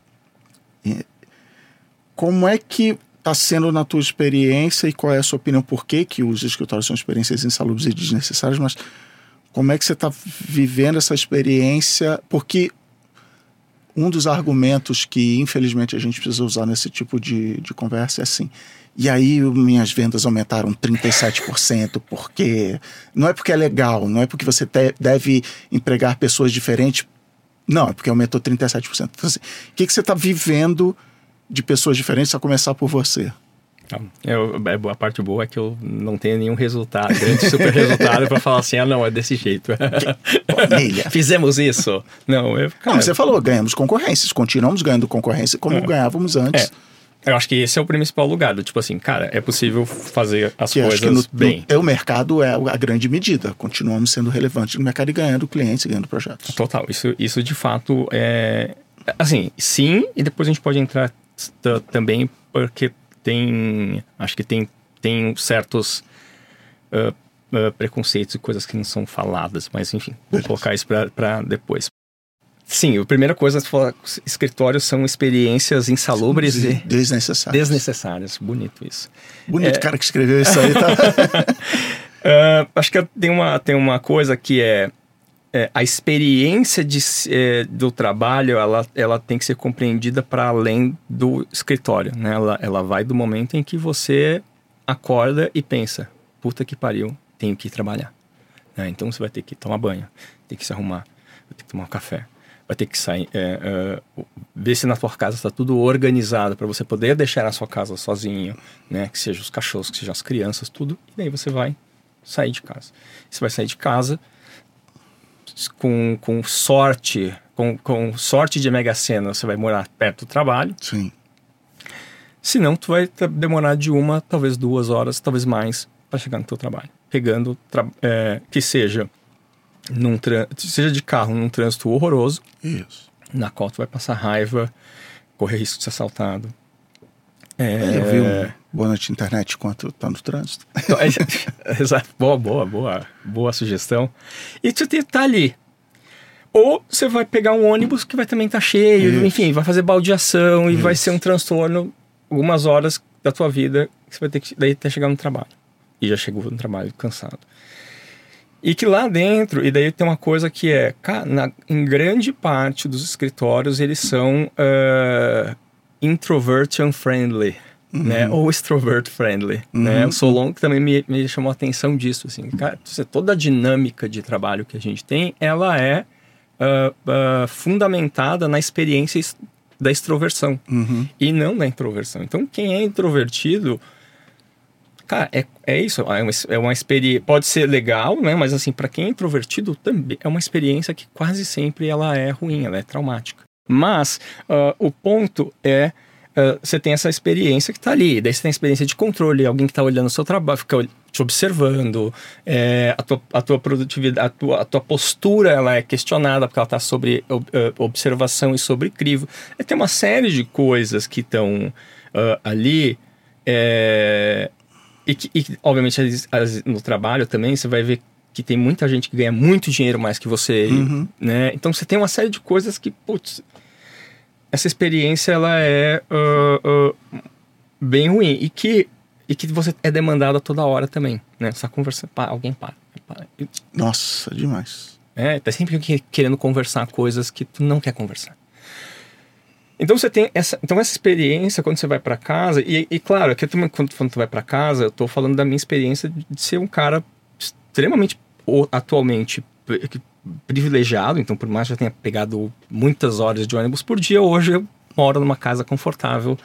Como é que está sendo na tua experiência e qual é a sua opinião? Por que os escritórios são experiências insalubres e desnecessárias, mas como é que você está vivendo essa experiência? Porque um dos argumentos que, infelizmente, a gente precisa usar nesse tipo de conversa é assim: e aí minhas vendas aumentaram 37%, porque... Não é porque é legal, não é porque você deve empregar pessoas diferentes, não, é porque aumentou 37%. Então, assim, o que você está vivendo de pessoas diferentes, a começar por você? A parte boa é que eu não tenho nenhum resultado, grande super resultado para falar assim, não, é desse jeito. Fizemos isso. Não, você falou, ganhamos concorrências, continuamos ganhando concorrência como ganhávamos antes. Eu acho que esse é o principal lugar, do tipo assim, cara, é possível fazer as Que acho coisas que bem. o mercado é a grande medida. Continuamos sendo relevantes no mercado e ganhando clientes e ganhando projetos. Total, isso de fato é... Assim, sim, e depois a gente pode entrar também porque acho que tem certos preconceitos e coisas que não são faladas, mas enfim, vou colocar isso para depois. Sim, a primeira coisa que falar, escritórios são experiências insalubres e desnecessárias. Bonito isso. Bonito, cara que escreveu isso aí, tá? Acho que tem uma coisa que a experiência do trabalho, ela tem que ser compreendida para além do escritório, né? Ela vai do momento em que você acorda e pensa, puta que pariu, tenho que ir trabalhar. Né? Então você vai ter que tomar banho, tem que se arrumar, vai ter que tomar um café, vai ter que sair, ver se na tua casa está tudo organizado para você poder deixar na sua casa sozinho, né? Que seja os cachorros, que sejam as crianças, tudo. E daí você vai sair de casa. Você vai sair de casa com sorte, com sorte de Mega Sena, você vai morar perto do trabalho. Sim. Senão tu vai demorar de 1, talvez 2 horas, talvez mais, para chegar no teu trabalho. Pegando, que seja de carro num trânsito horroroso. Isso. Na qual tu vai passar raiva, correr risco de ser assaltado. Eu vi boa noite internet enquanto tá no trânsito. Exato. Boa sugestão. E tu tá ali. Ou você vai pegar um ônibus que vai também estar cheio, Isso. enfim, vai fazer baldeação e Isso. vai ser um transtorno, algumas horas da tua vida que você vai ter que daí até chegar no trabalho. E já chegou no trabalho cansado. E que lá dentro, e daí tem uma coisa que em grande parte dos escritórios eles são introversion friendly, né? Ou extrovert friendly, né? O Solon que também me chamou a atenção disso, assim, cara, toda a dinâmica de trabalho que a gente tem, ela é fundamentada na experiência da extroversão e não da introversão. Então, quem é introvertido, cara, é isso, é uma experiência, pode ser legal, né? Mas assim, para quem é introvertido, também é uma experiência que quase sempre ela é ruim, ela é traumática. Mas o ponto é, você tem essa experiência que está ali, daí você tem a experiência de controle, alguém que está olhando o seu trabalho, fica te observando, a tua produtividade, a tua postura, ela é questionada, porque ela está sobre observação e sobre crivo. Tem uma série de coisas que estão ali, e obviamente, no trabalho também, você vai ver que tem muita gente que ganha muito dinheiro mais que você, né? Então, você tem uma série de coisas que, putz, essa experiência, ela é bem ruim. E que você é demandado a toda hora também, né? Essa conversa, alguém para. Nossa, demais. Tá sempre querendo conversar coisas que tu não quer conversar. Então você tem essa experiência quando você vai para casa, e claro, aqui também quando tu vai para casa, eu tô falando da minha experiência de ser um cara extremamente, atualmente, privilegiado. Então, por mais que eu tenha pegado muitas horas de ônibus por dia, hoje eu moro numa casa confortável,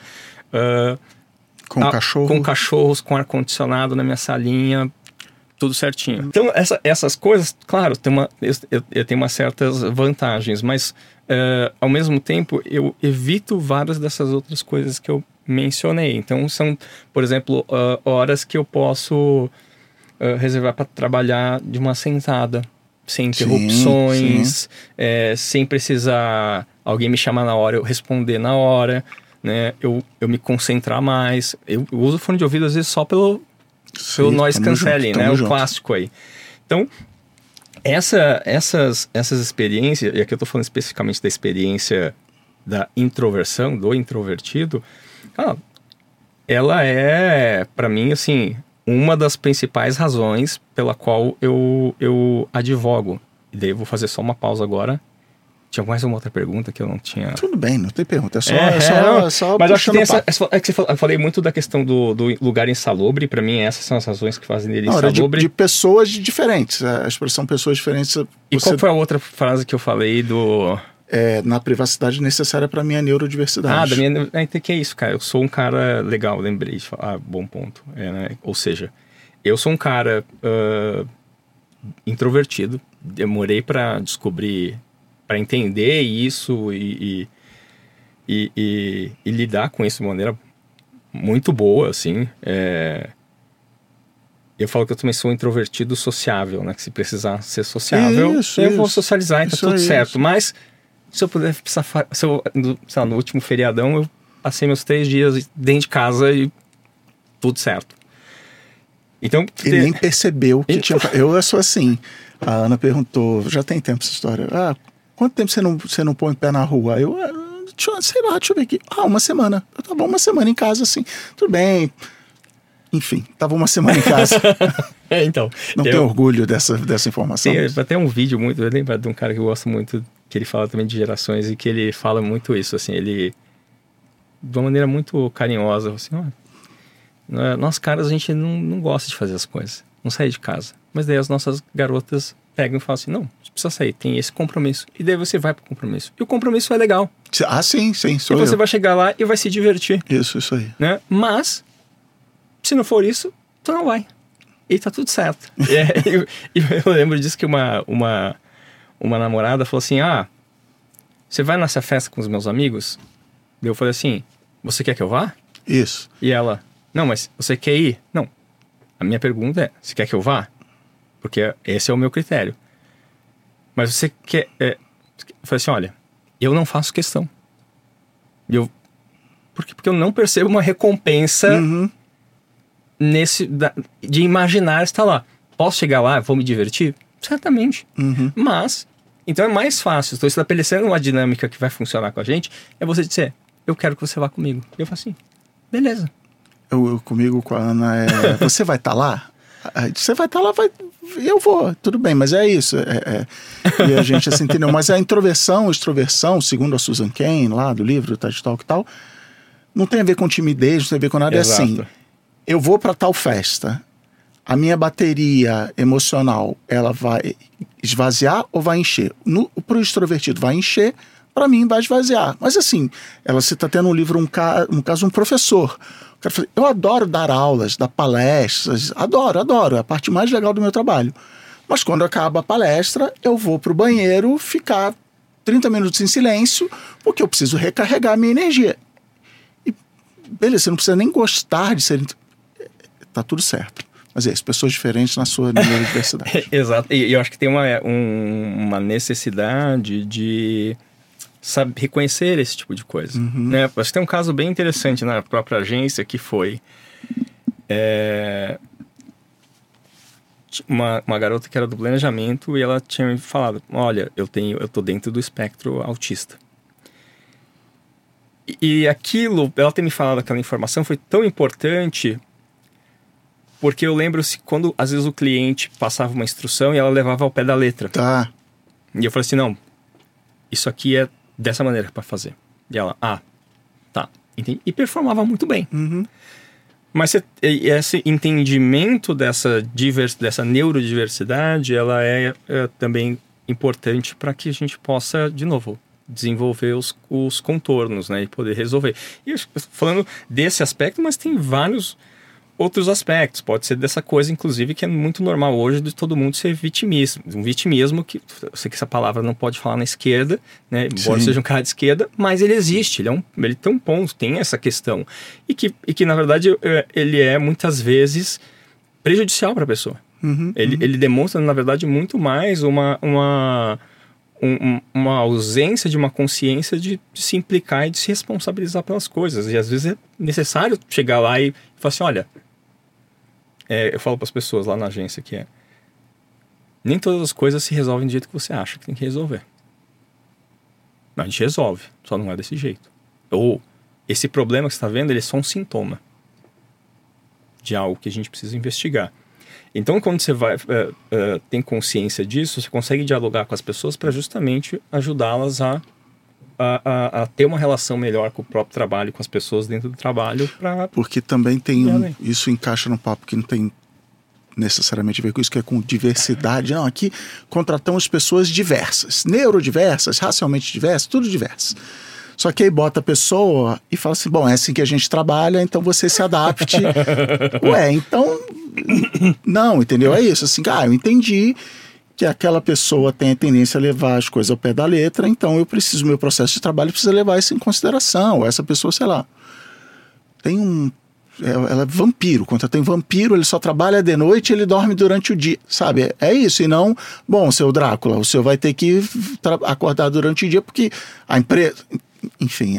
com cachorros, com ar-condicionado na minha salinha, tudo certinho. Então, essas coisas, claro, eu tenho umas certas vantagens, mas ao mesmo tempo eu evito várias dessas outras coisas que eu mencionei. Então, são, por exemplo, horas que eu posso reservar para trabalhar de uma sentada, sem interrupções, sem precisar alguém me chamar na hora, eu responder na hora, né? Eu me concentrar mais. Eu uso fone de ouvido às vezes só pelo noise cancelling, né? O clássico aí. Então, essas experiências, e aqui eu tô falando especificamente da experiência da introversão, do introvertido, ela é, para mim, assim, uma das principais razões pela qual eu advogo. E daí eu vou fazer só uma pausa agora. Tinha mais uma outra pergunta que eu não tinha... Tudo bem, não tem pergunta. Só mas acho que tem eu falei muito da questão do lugar insalubre. Para mim, essas são as razões que fazem dele insalubre. De pessoas diferentes. A expressão pessoas diferentes... E qual foi a outra frase que eu falei do... na privacidade necessária para minha neurodiversidade. Que é isso, cara. Eu sou um cara legal, lembrei de falar. Bom ponto. Né? Ou seja, eu sou um cara introvertido. Demorei para descobrir... para entender isso e lidar com isso de maneira muito boa, assim. Eu falo que eu também sou introvertido sociável, né? Que se precisar ser sociável, eu vou socializar e tá tudo certo. Mas se eu puder precisar... sei lá, no último feriadão, eu passei meus 3 dias dentro de casa e tudo certo. Então... E nem percebeu que tinha... Eu sou assim. A Ana perguntou, já tem tempo essa história. Quanto tempo você não põe o pé na rua? Deixa eu ver aqui. 1 semana. Eu tava 1 semana em casa, assim. Tudo bem... Enfim, tava 1 semana em casa. Então. Não tenho orgulho dessa informação. Tem até um vídeo muito... Eu lembro de um cara que eu gosto muito, que ele fala também de gerações, e que ele fala muito isso, assim, ele... De uma maneira muito carinhosa, assim, nós caras, a gente não gosta de fazer as coisas, não sair de casa. Mas daí as nossas garotas pegam e falam assim, não, você precisa sair, tem esse compromisso. E daí você vai pro compromisso. E o compromisso é legal. Sim, sou eu. E você vai chegar lá e vai se divertir. Isso aí. Né? Mas... se não for isso, tu não vai. E tá tudo certo. Eu lembro disso que uma namorada falou assim, você vai nessa festa com os meus amigos? Eu falei assim, você quer que eu vá? Isso. E ela, não, mas você quer ir? Não. A minha pergunta é, você quer que eu vá? Porque esse é o meu critério. Mas você quer... Eu falei assim, olha, eu não faço questão. Porque eu não percebo uma recompensa... de imaginar estar lá. Posso chegar lá, vou me divertir? Certamente. Mas, então é mais fácil. Estou estabelecendo uma dinâmica que vai funcionar com a gente. É você dizer, eu quero que você vá comigo. E eu falo assim, beleza. Comigo, com a Ana, você vai estar lá? Você vai estar lá, eu vou. Tudo bem, mas é isso. E a gente assim, entendeu? Mas a extroversão, segundo a Susan Cain, lá do livro, TED Talk e tal, não tem a ver com timidez, não tem a ver com nada. Exato. É assim... eu vou para tal festa, a minha bateria emocional, ela vai esvaziar ou vai encher? Para o extrovertido vai encher, para mim vai esvaziar. Mas assim, você está tendo um livro, um caso, um professor. O cara fala, eu adoro dar aulas, dar palestras, adoro, é a parte mais legal do meu trabalho. Mas quando acaba a palestra, eu vou para o banheiro ficar 30 minutos em silêncio, porque eu preciso recarregar a minha energia. E beleza, você não precisa nem gostar de ser... tá tudo certo. Mas é isso, pessoas diferentes na sua neurodiversidade. Exato. E eu acho que tem uma necessidade de reconhecer esse tipo de coisa. Né? Acho que tem um caso bem interessante na própria agência que foi... uma garota que era do planejamento e ela tinha me falado, olha, eu tô dentro do espectro autista. E aquilo, ela ter me falado aquela informação foi tão importante... porque eu lembro-se quando, às vezes, o cliente passava uma instrução e ela levava ao pé da letra. Tá. E eu falei assim, não, isso aqui é dessa maneira para fazer. E ela, tá. Entendi. E performava muito bem. Mas esse entendimento dessa neurodiversidade, ela é também importante para que a gente possa, de novo, desenvolver os contornos, né? E poder resolver. E eu estou falando desse aspecto, mas tem vários... outros aspectos, pode ser dessa coisa, inclusive, que é muito normal hoje de todo mundo ser vitimismo. Um vitimismo que, eu sei que essa palavra não pode falar na esquerda, né? Embora seja um cara de esquerda, mas ele existe, ele tem um ponto, tem essa questão. E que na verdade, ele é muitas vezes prejudicial para a pessoa. Ele demonstra, na verdade, muito mais uma ausência de uma consciência de se implicar e de se responsabilizar pelas coisas. E às vezes é necessário chegar lá e falar assim, olha... eu falo para as pessoas lá na agência que nem todas as coisas se resolvem do jeito que você acha que tem que resolver. Não, a gente resolve, só não é desse jeito. Ou, esse problema que você está vendo, ele é só um sintoma de algo que a gente precisa investigar. Então, quando você tem consciência disso, você consegue dialogar com as pessoas para justamente ajudá-las a ter uma relação melhor com o próprio trabalho, com as pessoas dentro do trabalho. Porque também tem isso encaixa num papo que não tem necessariamente a ver com isso, que é com diversidade. Não, aqui contratamos pessoas diversas, neurodiversas, racialmente diversas, tudo diversas. Só que aí bota a pessoa e fala assim, bom, é assim que a gente trabalha, então você se adapte. Então... não, entendeu? É isso, assim, eu entendi que aquela pessoa tem a tendência a levar as coisas ao pé da letra, então meu processo de trabalho precisa levar isso em consideração. Essa pessoa, sei lá, tem um Ela é vampiro. Quando tem vampiro, ele só trabalha de noite e ele dorme durante o dia, sabe? É isso. E não, bom, seu Drácula, o senhor vai ter que acordar durante o dia porque a empresa... Enfim,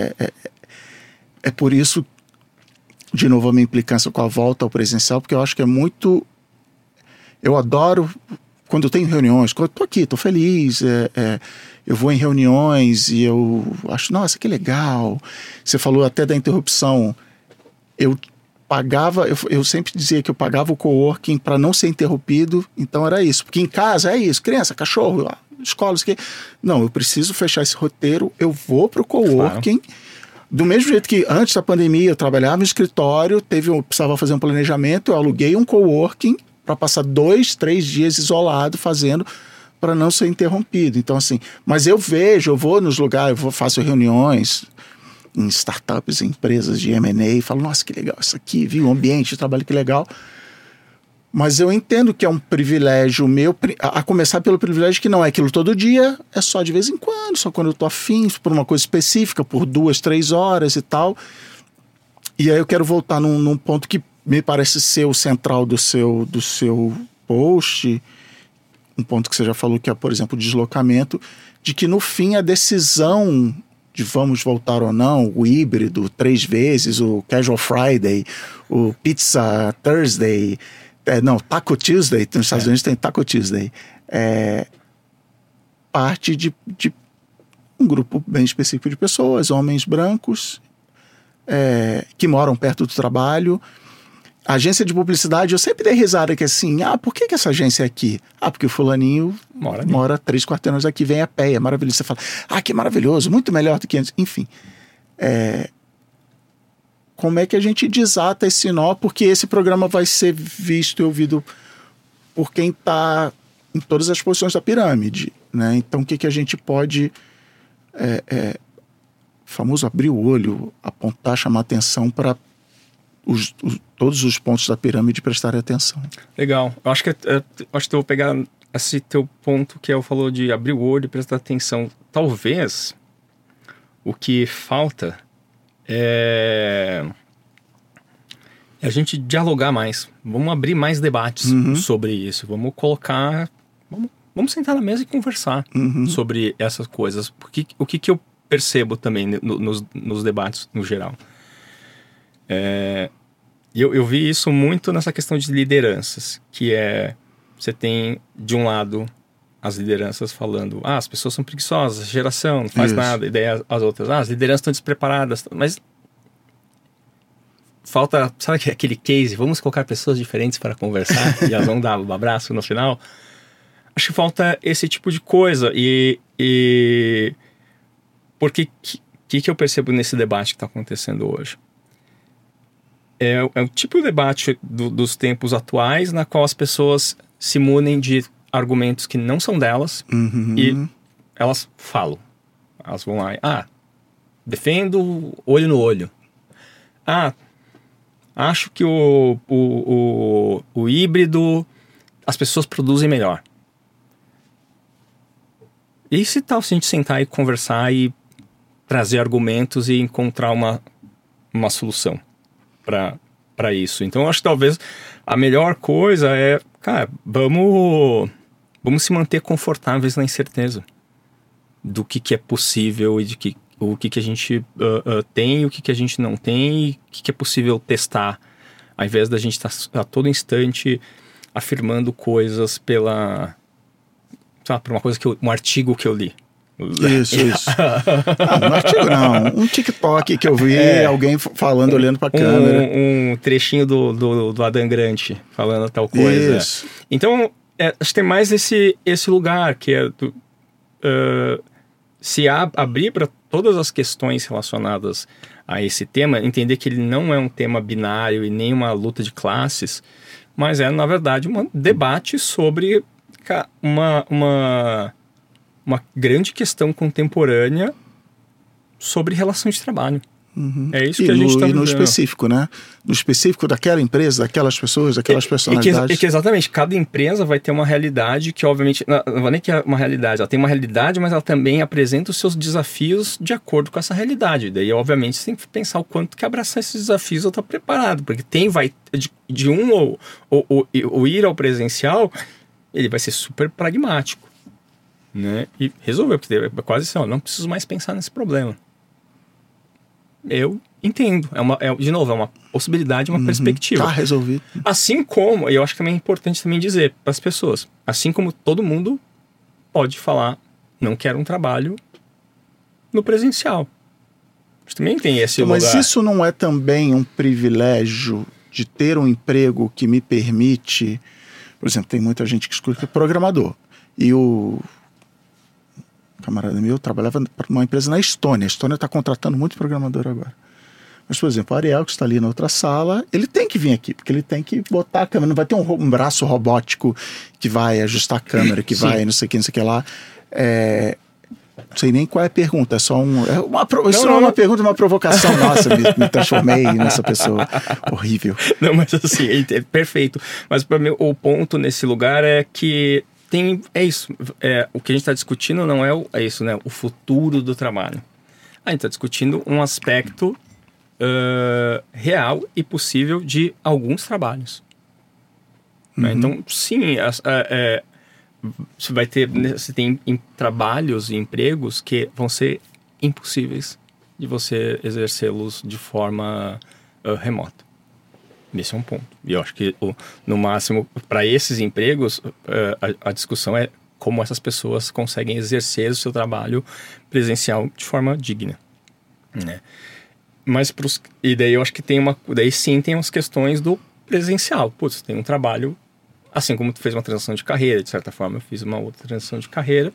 é por isso, de novo, a minha implicância com a volta ao presencial, porque eu acho que é muito... Eu adoro... Quando eu tenho reuniões, quando eu tô aqui, tô feliz, eu vou em reuniões e eu acho, nossa, que legal. Você falou até da interrupção. Eu sempre dizia que eu pagava o coworking para não ser interrompido, então era isso. Porque em casa é isso, criança, cachorro, escola, isso aqui. Não, eu preciso fechar esse roteiro, eu vou pro coworking. Claro. Do mesmo jeito que antes da pandemia eu trabalhava no escritório, eu precisava fazer um planejamento, eu aluguei um coworking para passar 2-3 dias isolado fazendo, para não ser interrompido. Então, assim, mas eu vou nos lugares, faço reuniões em startups, em empresas de M&A, falo, nossa, que legal isso aqui, viu, o ambiente de trabalho, que legal. Mas eu entendo que é um privilégio meu, a começar pelo privilégio que não é aquilo todo dia, é só de vez em quando, só quando eu tô afim, por uma coisa específica, por 2-3 horas e tal. E aí eu quero voltar num ponto que me parece ser o central do seu post, um ponto que você já falou, que é, por exemplo, o deslocamento, de que no fim a decisão de vamos voltar ou não, o híbrido 3 vezes, o Casual Friday, o Pizza Thursday, Taco Tuesday, nos Estados Unidos tem Taco Tuesday, parte de um grupo bem específico de pessoas, homens brancos, que moram perto do trabalho. A agência de publicidade, eu sempre dei risada que assim, por que essa agência é aqui? Porque o fulaninho mora 3 quarteirões aqui, vem a pé, é maravilhoso. Você fala, que maravilhoso, muito melhor do que antes. Enfim, como é que a gente desata esse nó? Porque esse programa vai ser visto e ouvido por quem está em todas as posições da pirâmide, né? Então, o que a gente pode... famoso abrir o olho, apontar, chamar atenção para todos os pontos da pirâmide prestarem atenção. Legal. Eu acho que eu vou pegar esse teu ponto que eu falou de abrir o olho e prestar atenção. Talvez o que falta é a gente dialogar mais. Vamos abrir mais debates sobre isso. Vamos colocar... Vamos sentar na mesa e conversar sobre essas coisas. O que eu percebo também nos debates no geral. Eu vi isso muito nessa questão de lideranças, que você tem de um lado as lideranças falando, as pessoas são preguiçosas, geração não faz nada, e daí as outras, as lideranças estão despreparadas, mas falta, sabe aquele case, vamos colocar pessoas diferentes para conversar e elas vão dar um abraço no final. Acho que falta esse tipo de coisa porque que eu percebo nesse debate que está acontecendo hoje? É o tipo de debate dos tempos atuais, na qual as pessoas se munem de argumentos que não são delas e elas falam. Elas vão lá e, defendo olho no olho. Acho que o híbrido, as pessoas produzem melhor. E se tal se a gente sentar e conversar e trazer argumentos e encontrar uma solução para isso? Então, eu acho que talvez a melhor coisa é, vamos se manter confortáveis na incerteza do que é possível e o que a gente tem, o que a gente não tem, e o que é possível testar, ao invés da gente estar a todo instante afirmando coisas por uma coisa um artigo que eu li. Isso. Não artigo não, um TikTok que eu vi, alguém falando, olhando pra câmera. Um trechinho do Adam Grant falando tal coisa. Isso. Então, acho que tem mais esse lugar, que é se abrir para todas as questões relacionadas a esse tema, entender que ele não é um tema binário e nem uma luta de classes, mas na verdade, um debate sobre uma grande questão contemporânea sobre relação de trabalho. É isso que a gente está vivendo. E no específico, né? No específico daquela empresa, daquelas pessoas, daquelas personalidades. Exatamente, cada empresa vai ter uma realidade que, obviamente, não vou nem que é uma realidade, ela tem uma realidade, mas ela também apresenta os seus desafios de acordo com essa realidade. Daí, obviamente, você tem que pensar o quanto que abraçar esses desafios eu estou preparado, porque o ir ao presencial, ele vai ser super pragmático, né? E resolveu, porque é quase assim, ó, não preciso mais pensar nesse problema. Eu entendo. De novo, é uma possibilidade, uma perspectiva. Tá resolvido. Assim como, e eu acho que também é importante também dizer para as pessoas, assim como todo mundo pode falar, não quero um trabalho no presencial. Mas também tem esse lugar. Mas isso não é também um privilégio de ter um emprego que me permite... Por exemplo, tem muita gente que escuta programador. E o camarada meu trabalhava para uma empresa na Estônia. A Estônia está contratando muito programador agora. Mas, por exemplo, o Ariel, que está ali na outra sala, ele tem que vir aqui, porque ele tem que botar a câmera. Não vai ter um braço robótico que vai ajustar a câmera, que vai não sei o que lá. Não sei nem qual é a pergunta, é só uma pergunta, uma provocação. Nossa, me transformei nessa pessoa horrível. Não, mas assim, é perfeito. Mas para mim, o ponto nesse lugar é que é isso. O que a gente está discutindo não é isso, né? O futuro do trabalho. A gente está discutindo um aspecto real e possível de alguns trabalhos. Né? Então, sim, você tem trabalhos e empregos que vão ser impossíveis de você exercê-los de forma remota. Esse é um ponto. E eu acho que, no máximo, para esses empregos, a discussão é como essas pessoas conseguem exercer o seu trabalho presencial de forma digna. Né? Mas e daí eu acho que daí sim tem umas questões do presencial. Putz, tem um trabalho, assim como tu fez uma transição de carreira, de certa forma eu fiz uma outra transição de carreira,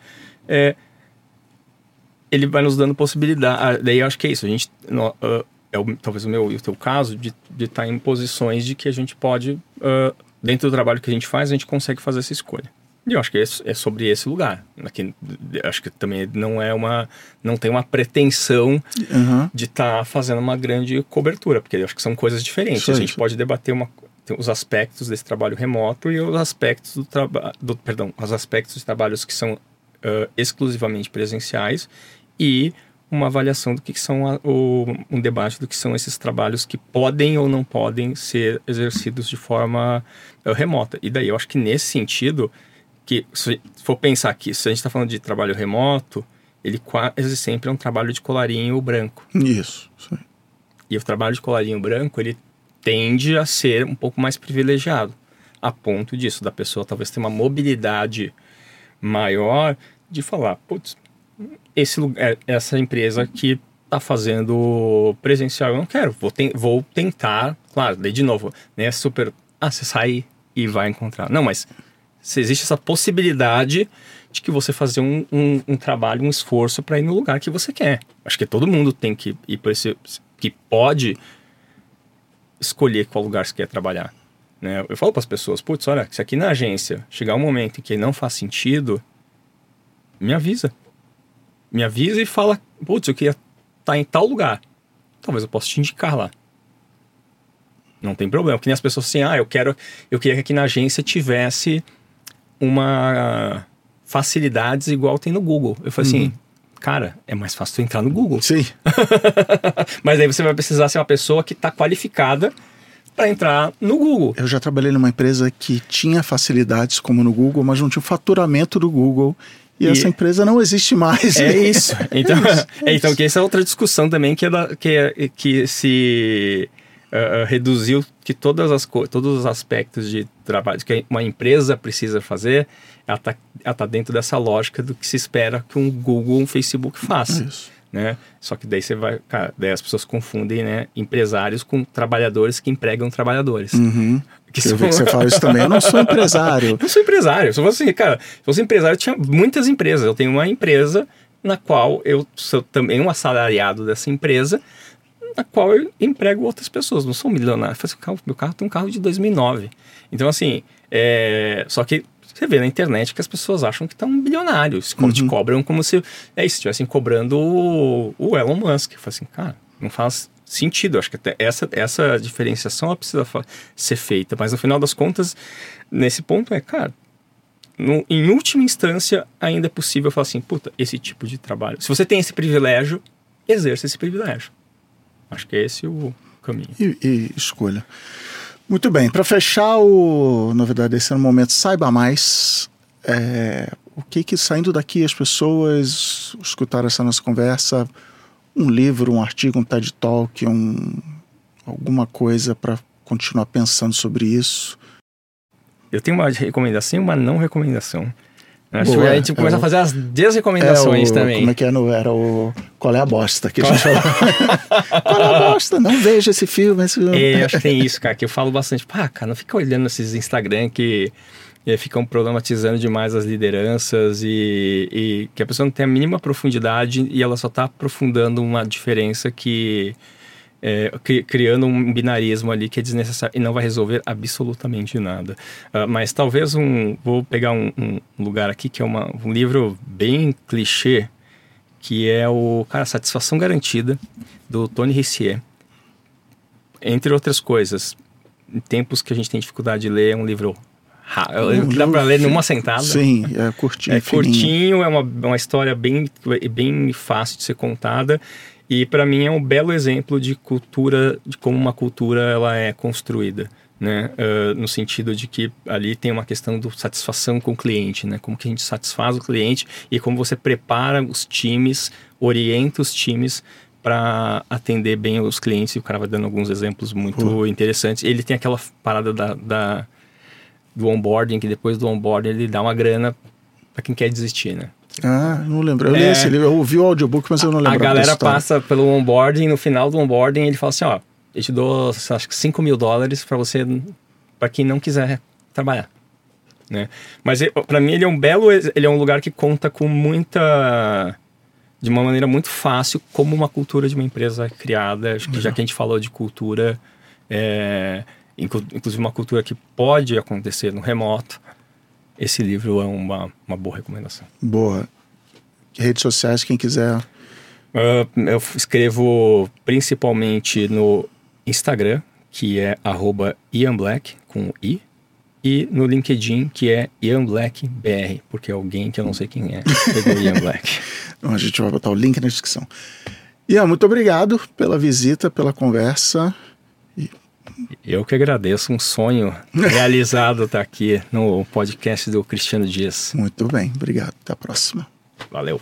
ele vai nos dando possibilidade. Daí eu acho que é isso, a gente... talvez o meu e o teu caso, de estar em posições de que a gente pode, dentro do trabalho que a gente faz, a gente consegue fazer essa escolha. E eu acho que é sobre esse lugar. Aqui, acho que também não tem uma pretensão de estar fazendo uma grande cobertura, porque eu acho que são coisas diferentes. A gente pode debater os aspectos desse trabalho remoto e os aspectos os aspectos de trabalhos que são exclusivamente presenciais e uma avaliação do que são um debate do que são esses trabalhos que podem ou não podem ser exercidos de forma remota. E daí eu acho que nesse sentido, que se for pensar que se a gente está falando de trabalho remoto, ele quase sempre é um trabalho de colarinho branco. Isso. Sim. E o trabalho de colarinho branco, ele tende a ser um pouco mais privilegiado, a ponto disso, da pessoa talvez ter uma mobilidade maior de falar, putz, essa empresa que está fazendo presencial, eu não quero, vou tentar, claro, daí de novo, né, você sai e vai encontrar. Não, mas se existe essa possibilidade de que você fazer um trabalho, um esforço para ir no lugar que você quer. Acho que todo mundo tem que ir por que pode escolher qual lugar você quer trabalhar. Né? Eu falo para as pessoas, putz, olha, se aqui na agência chegar um momento em que não faz sentido, me avisa. Me avisa e fala, putz, eu queria estar em tal lugar. Talvez eu possa te indicar lá. Não tem problema. Porque nem as pessoas assim, eu queria que aqui na agência tivesse uma facilidades igual tem no Google. Eu falei assim, cara, é mais fácil tu entrar no Google. Sim. Mas aí você vai precisar ser uma pessoa que está qualificada para entrar no Google. Eu já trabalhei numa empresa que tinha facilidades como no Google, mas não tinha o faturamento do Google. E essa empresa não existe mais. É isso. Então que essa é outra discussão também que se reduziu, que todos os aspectos de trabalho que uma empresa precisa fazer, ela tá dentro dessa lógica do que se espera que um Google, um Facebook faça. Isso. Né? Só que daí daí as pessoas confundem, né, empresários com trabalhadores que empregam trabalhadores. Eu vi que você fala isso também. Eu não sou empresário. Não sou empresário. Se fosse empresário, tinha muitas empresas. Eu tenho uma empresa na qual eu sou também um assalariado dessa empresa, na qual eu emprego outras pessoas. Não sou milionário. Meu carro tem um carro de 2009. Então, assim, só que você vê na internet que as pessoas acham que estão bilionários. Te cobram como se estivessem cobrando o Elon Musk. Eu falo assim, cara, Não faz sentido. Acho que até essa diferenciação ela precisa ser feita. Mas no final das contas, nesse ponto cara, em última instância, ainda é possível falar assim, puta, esse tipo de trabalho. Se você tem esse privilégio, exerça esse privilégio. Acho que é esse o caminho. E escolha. Muito bem, para fechar o Novidade desse ano momento, saiba mais. O que saindo daqui as pessoas escutaram essa nossa conversa, um livro, um artigo, um TED Talk, alguma coisa para continuar pensando sobre isso. Eu tenho uma recomendação e uma não recomendação. Acho que a gente começa a fazer as desrecomendações também. Como é que era o Qual é a Bosta? Que a gente falou. Qual é a Bosta? Não veja esse filme. Acho que tem isso, cara, que eu falo bastante. Cara, não fica olhando esses Instagram que ficam problematizando demais as lideranças e que a pessoa não tem a mínima profundidade e ela só está aprofundando uma diferença que... criando um binarismo ali que é desnecessário e não vai resolver absolutamente nada. Mas talvez vou pegar um lugar aqui que é um livro bem clichê, que é Satisfação Garantida, do Tony Hsieh. Entre outras coisas, em tempos que a gente tem dificuldade de ler, é um livro que dá para ler numa sentada. Sim, é curtinho. É curtinho, é uma história bem fácil de ser contada. E para mim é um belo exemplo de cultura, de como uma cultura ela é construída, né? No sentido de que ali tem uma questão de satisfação com o cliente, né? Como que a gente satisfaz o cliente e como você prepara os times, orienta os times para atender bem os clientes. E o cara vai dando alguns exemplos muito interessantes. Ele tem aquela parada do onboarding, que depois do onboarding ele dá uma grana para quem quer desistir, né? Não lembro. Eu li esse livro, eu ouvi o audiobook, mas eu não lembro. A galera passa pelo onboarding, no final do onboarding ele fala assim, eu te dou, acho que $5.000 para você, para quem não quiser trabalhar, né? Mas para mim ele é um lugar que conta com de uma maneira muito fácil como uma cultura de uma empresa criada. Acho que já que a gente falou de cultura, inclusive uma cultura que pode acontecer no remoto, esse livro é uma boa recomendação. Boa. Redes sociais, quem quiser. Eu escrevo principalmente no Instagram, que é @IanBlack, com I. E no LinkedIn, que é IanBlackBR, porque alguém que eu não sei quem é pegou Ian Black. Então, a gente vai botar o link na descrição. Ian, muito obrigado pela visita, pela conversa. Eu que agradeço, um sonho realizado estar aqui no podcast do Cristiano Dias. Muito bem, obrigado. Até a próxima. Valeu.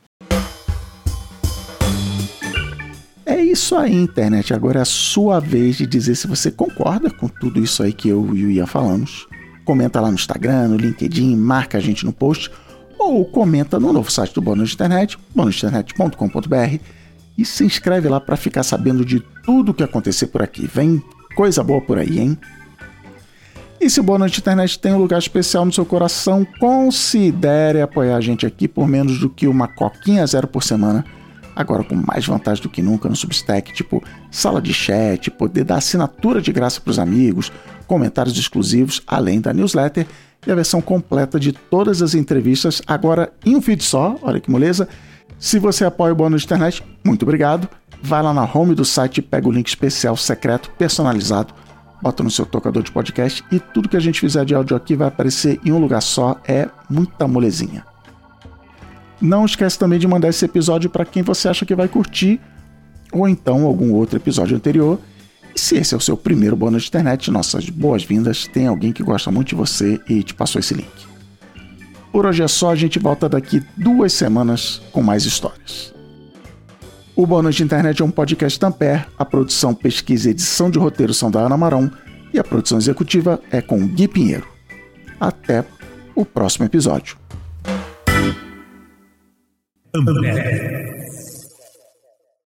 É isso aí, internet. Agora é a sua vez de dizer se você concorda com tudo isso aí que eu e o Ian falamos. Comenta lá no Instagram, no LinkedIn, marca a gente no post ou comenta no novo site do Boa Noite Internet, boanoiteinternet.com.br, e se inscreve lá para ficar sabendo de tudo que acontecer por aqui. Vem coisa boa por aí, hein? E se o Boa Noite Internet tem um lugar especial no seu coração, considere apoiar a gente aqui por menos do que uma coquinha zero por semana, agora com mais vantagem do que nunca no Substack, tipo sala de chat, poder dar assinatura de graça para os amigos, comentários exclusivos, além da newsletter e a versão completa de todas as entrevistas, agora em um feed só. Olha que moleza. Se você apoia o Boa Noite Internet, muito obrigado. Vai lá na home do site e pega o link especial secreto personalizado, bota no seu tocador de podcast e tudo que a gente fizer de áudio aqui vai aparecer em um lugar só. É muita molezinha. Não esquece também de mandar esse episódio para quem você acha que vai curtir, ou então algum outro episódio anterior. E se esse é o seu primeiro Boa Noite Internet, nossas boas-vindas. Tem alguém que gosta muito de você e te passou esse link. Por hoje é só, a gente volta daqui 2 semanas com mais histórias. O Boa Noite Internet é um podcast da Ampere, a produção, pesquisa e edição de roteiro são da Ana Marão e a produção executiva é com Gui Pinheiro. Até o próximo episódio. Ampere.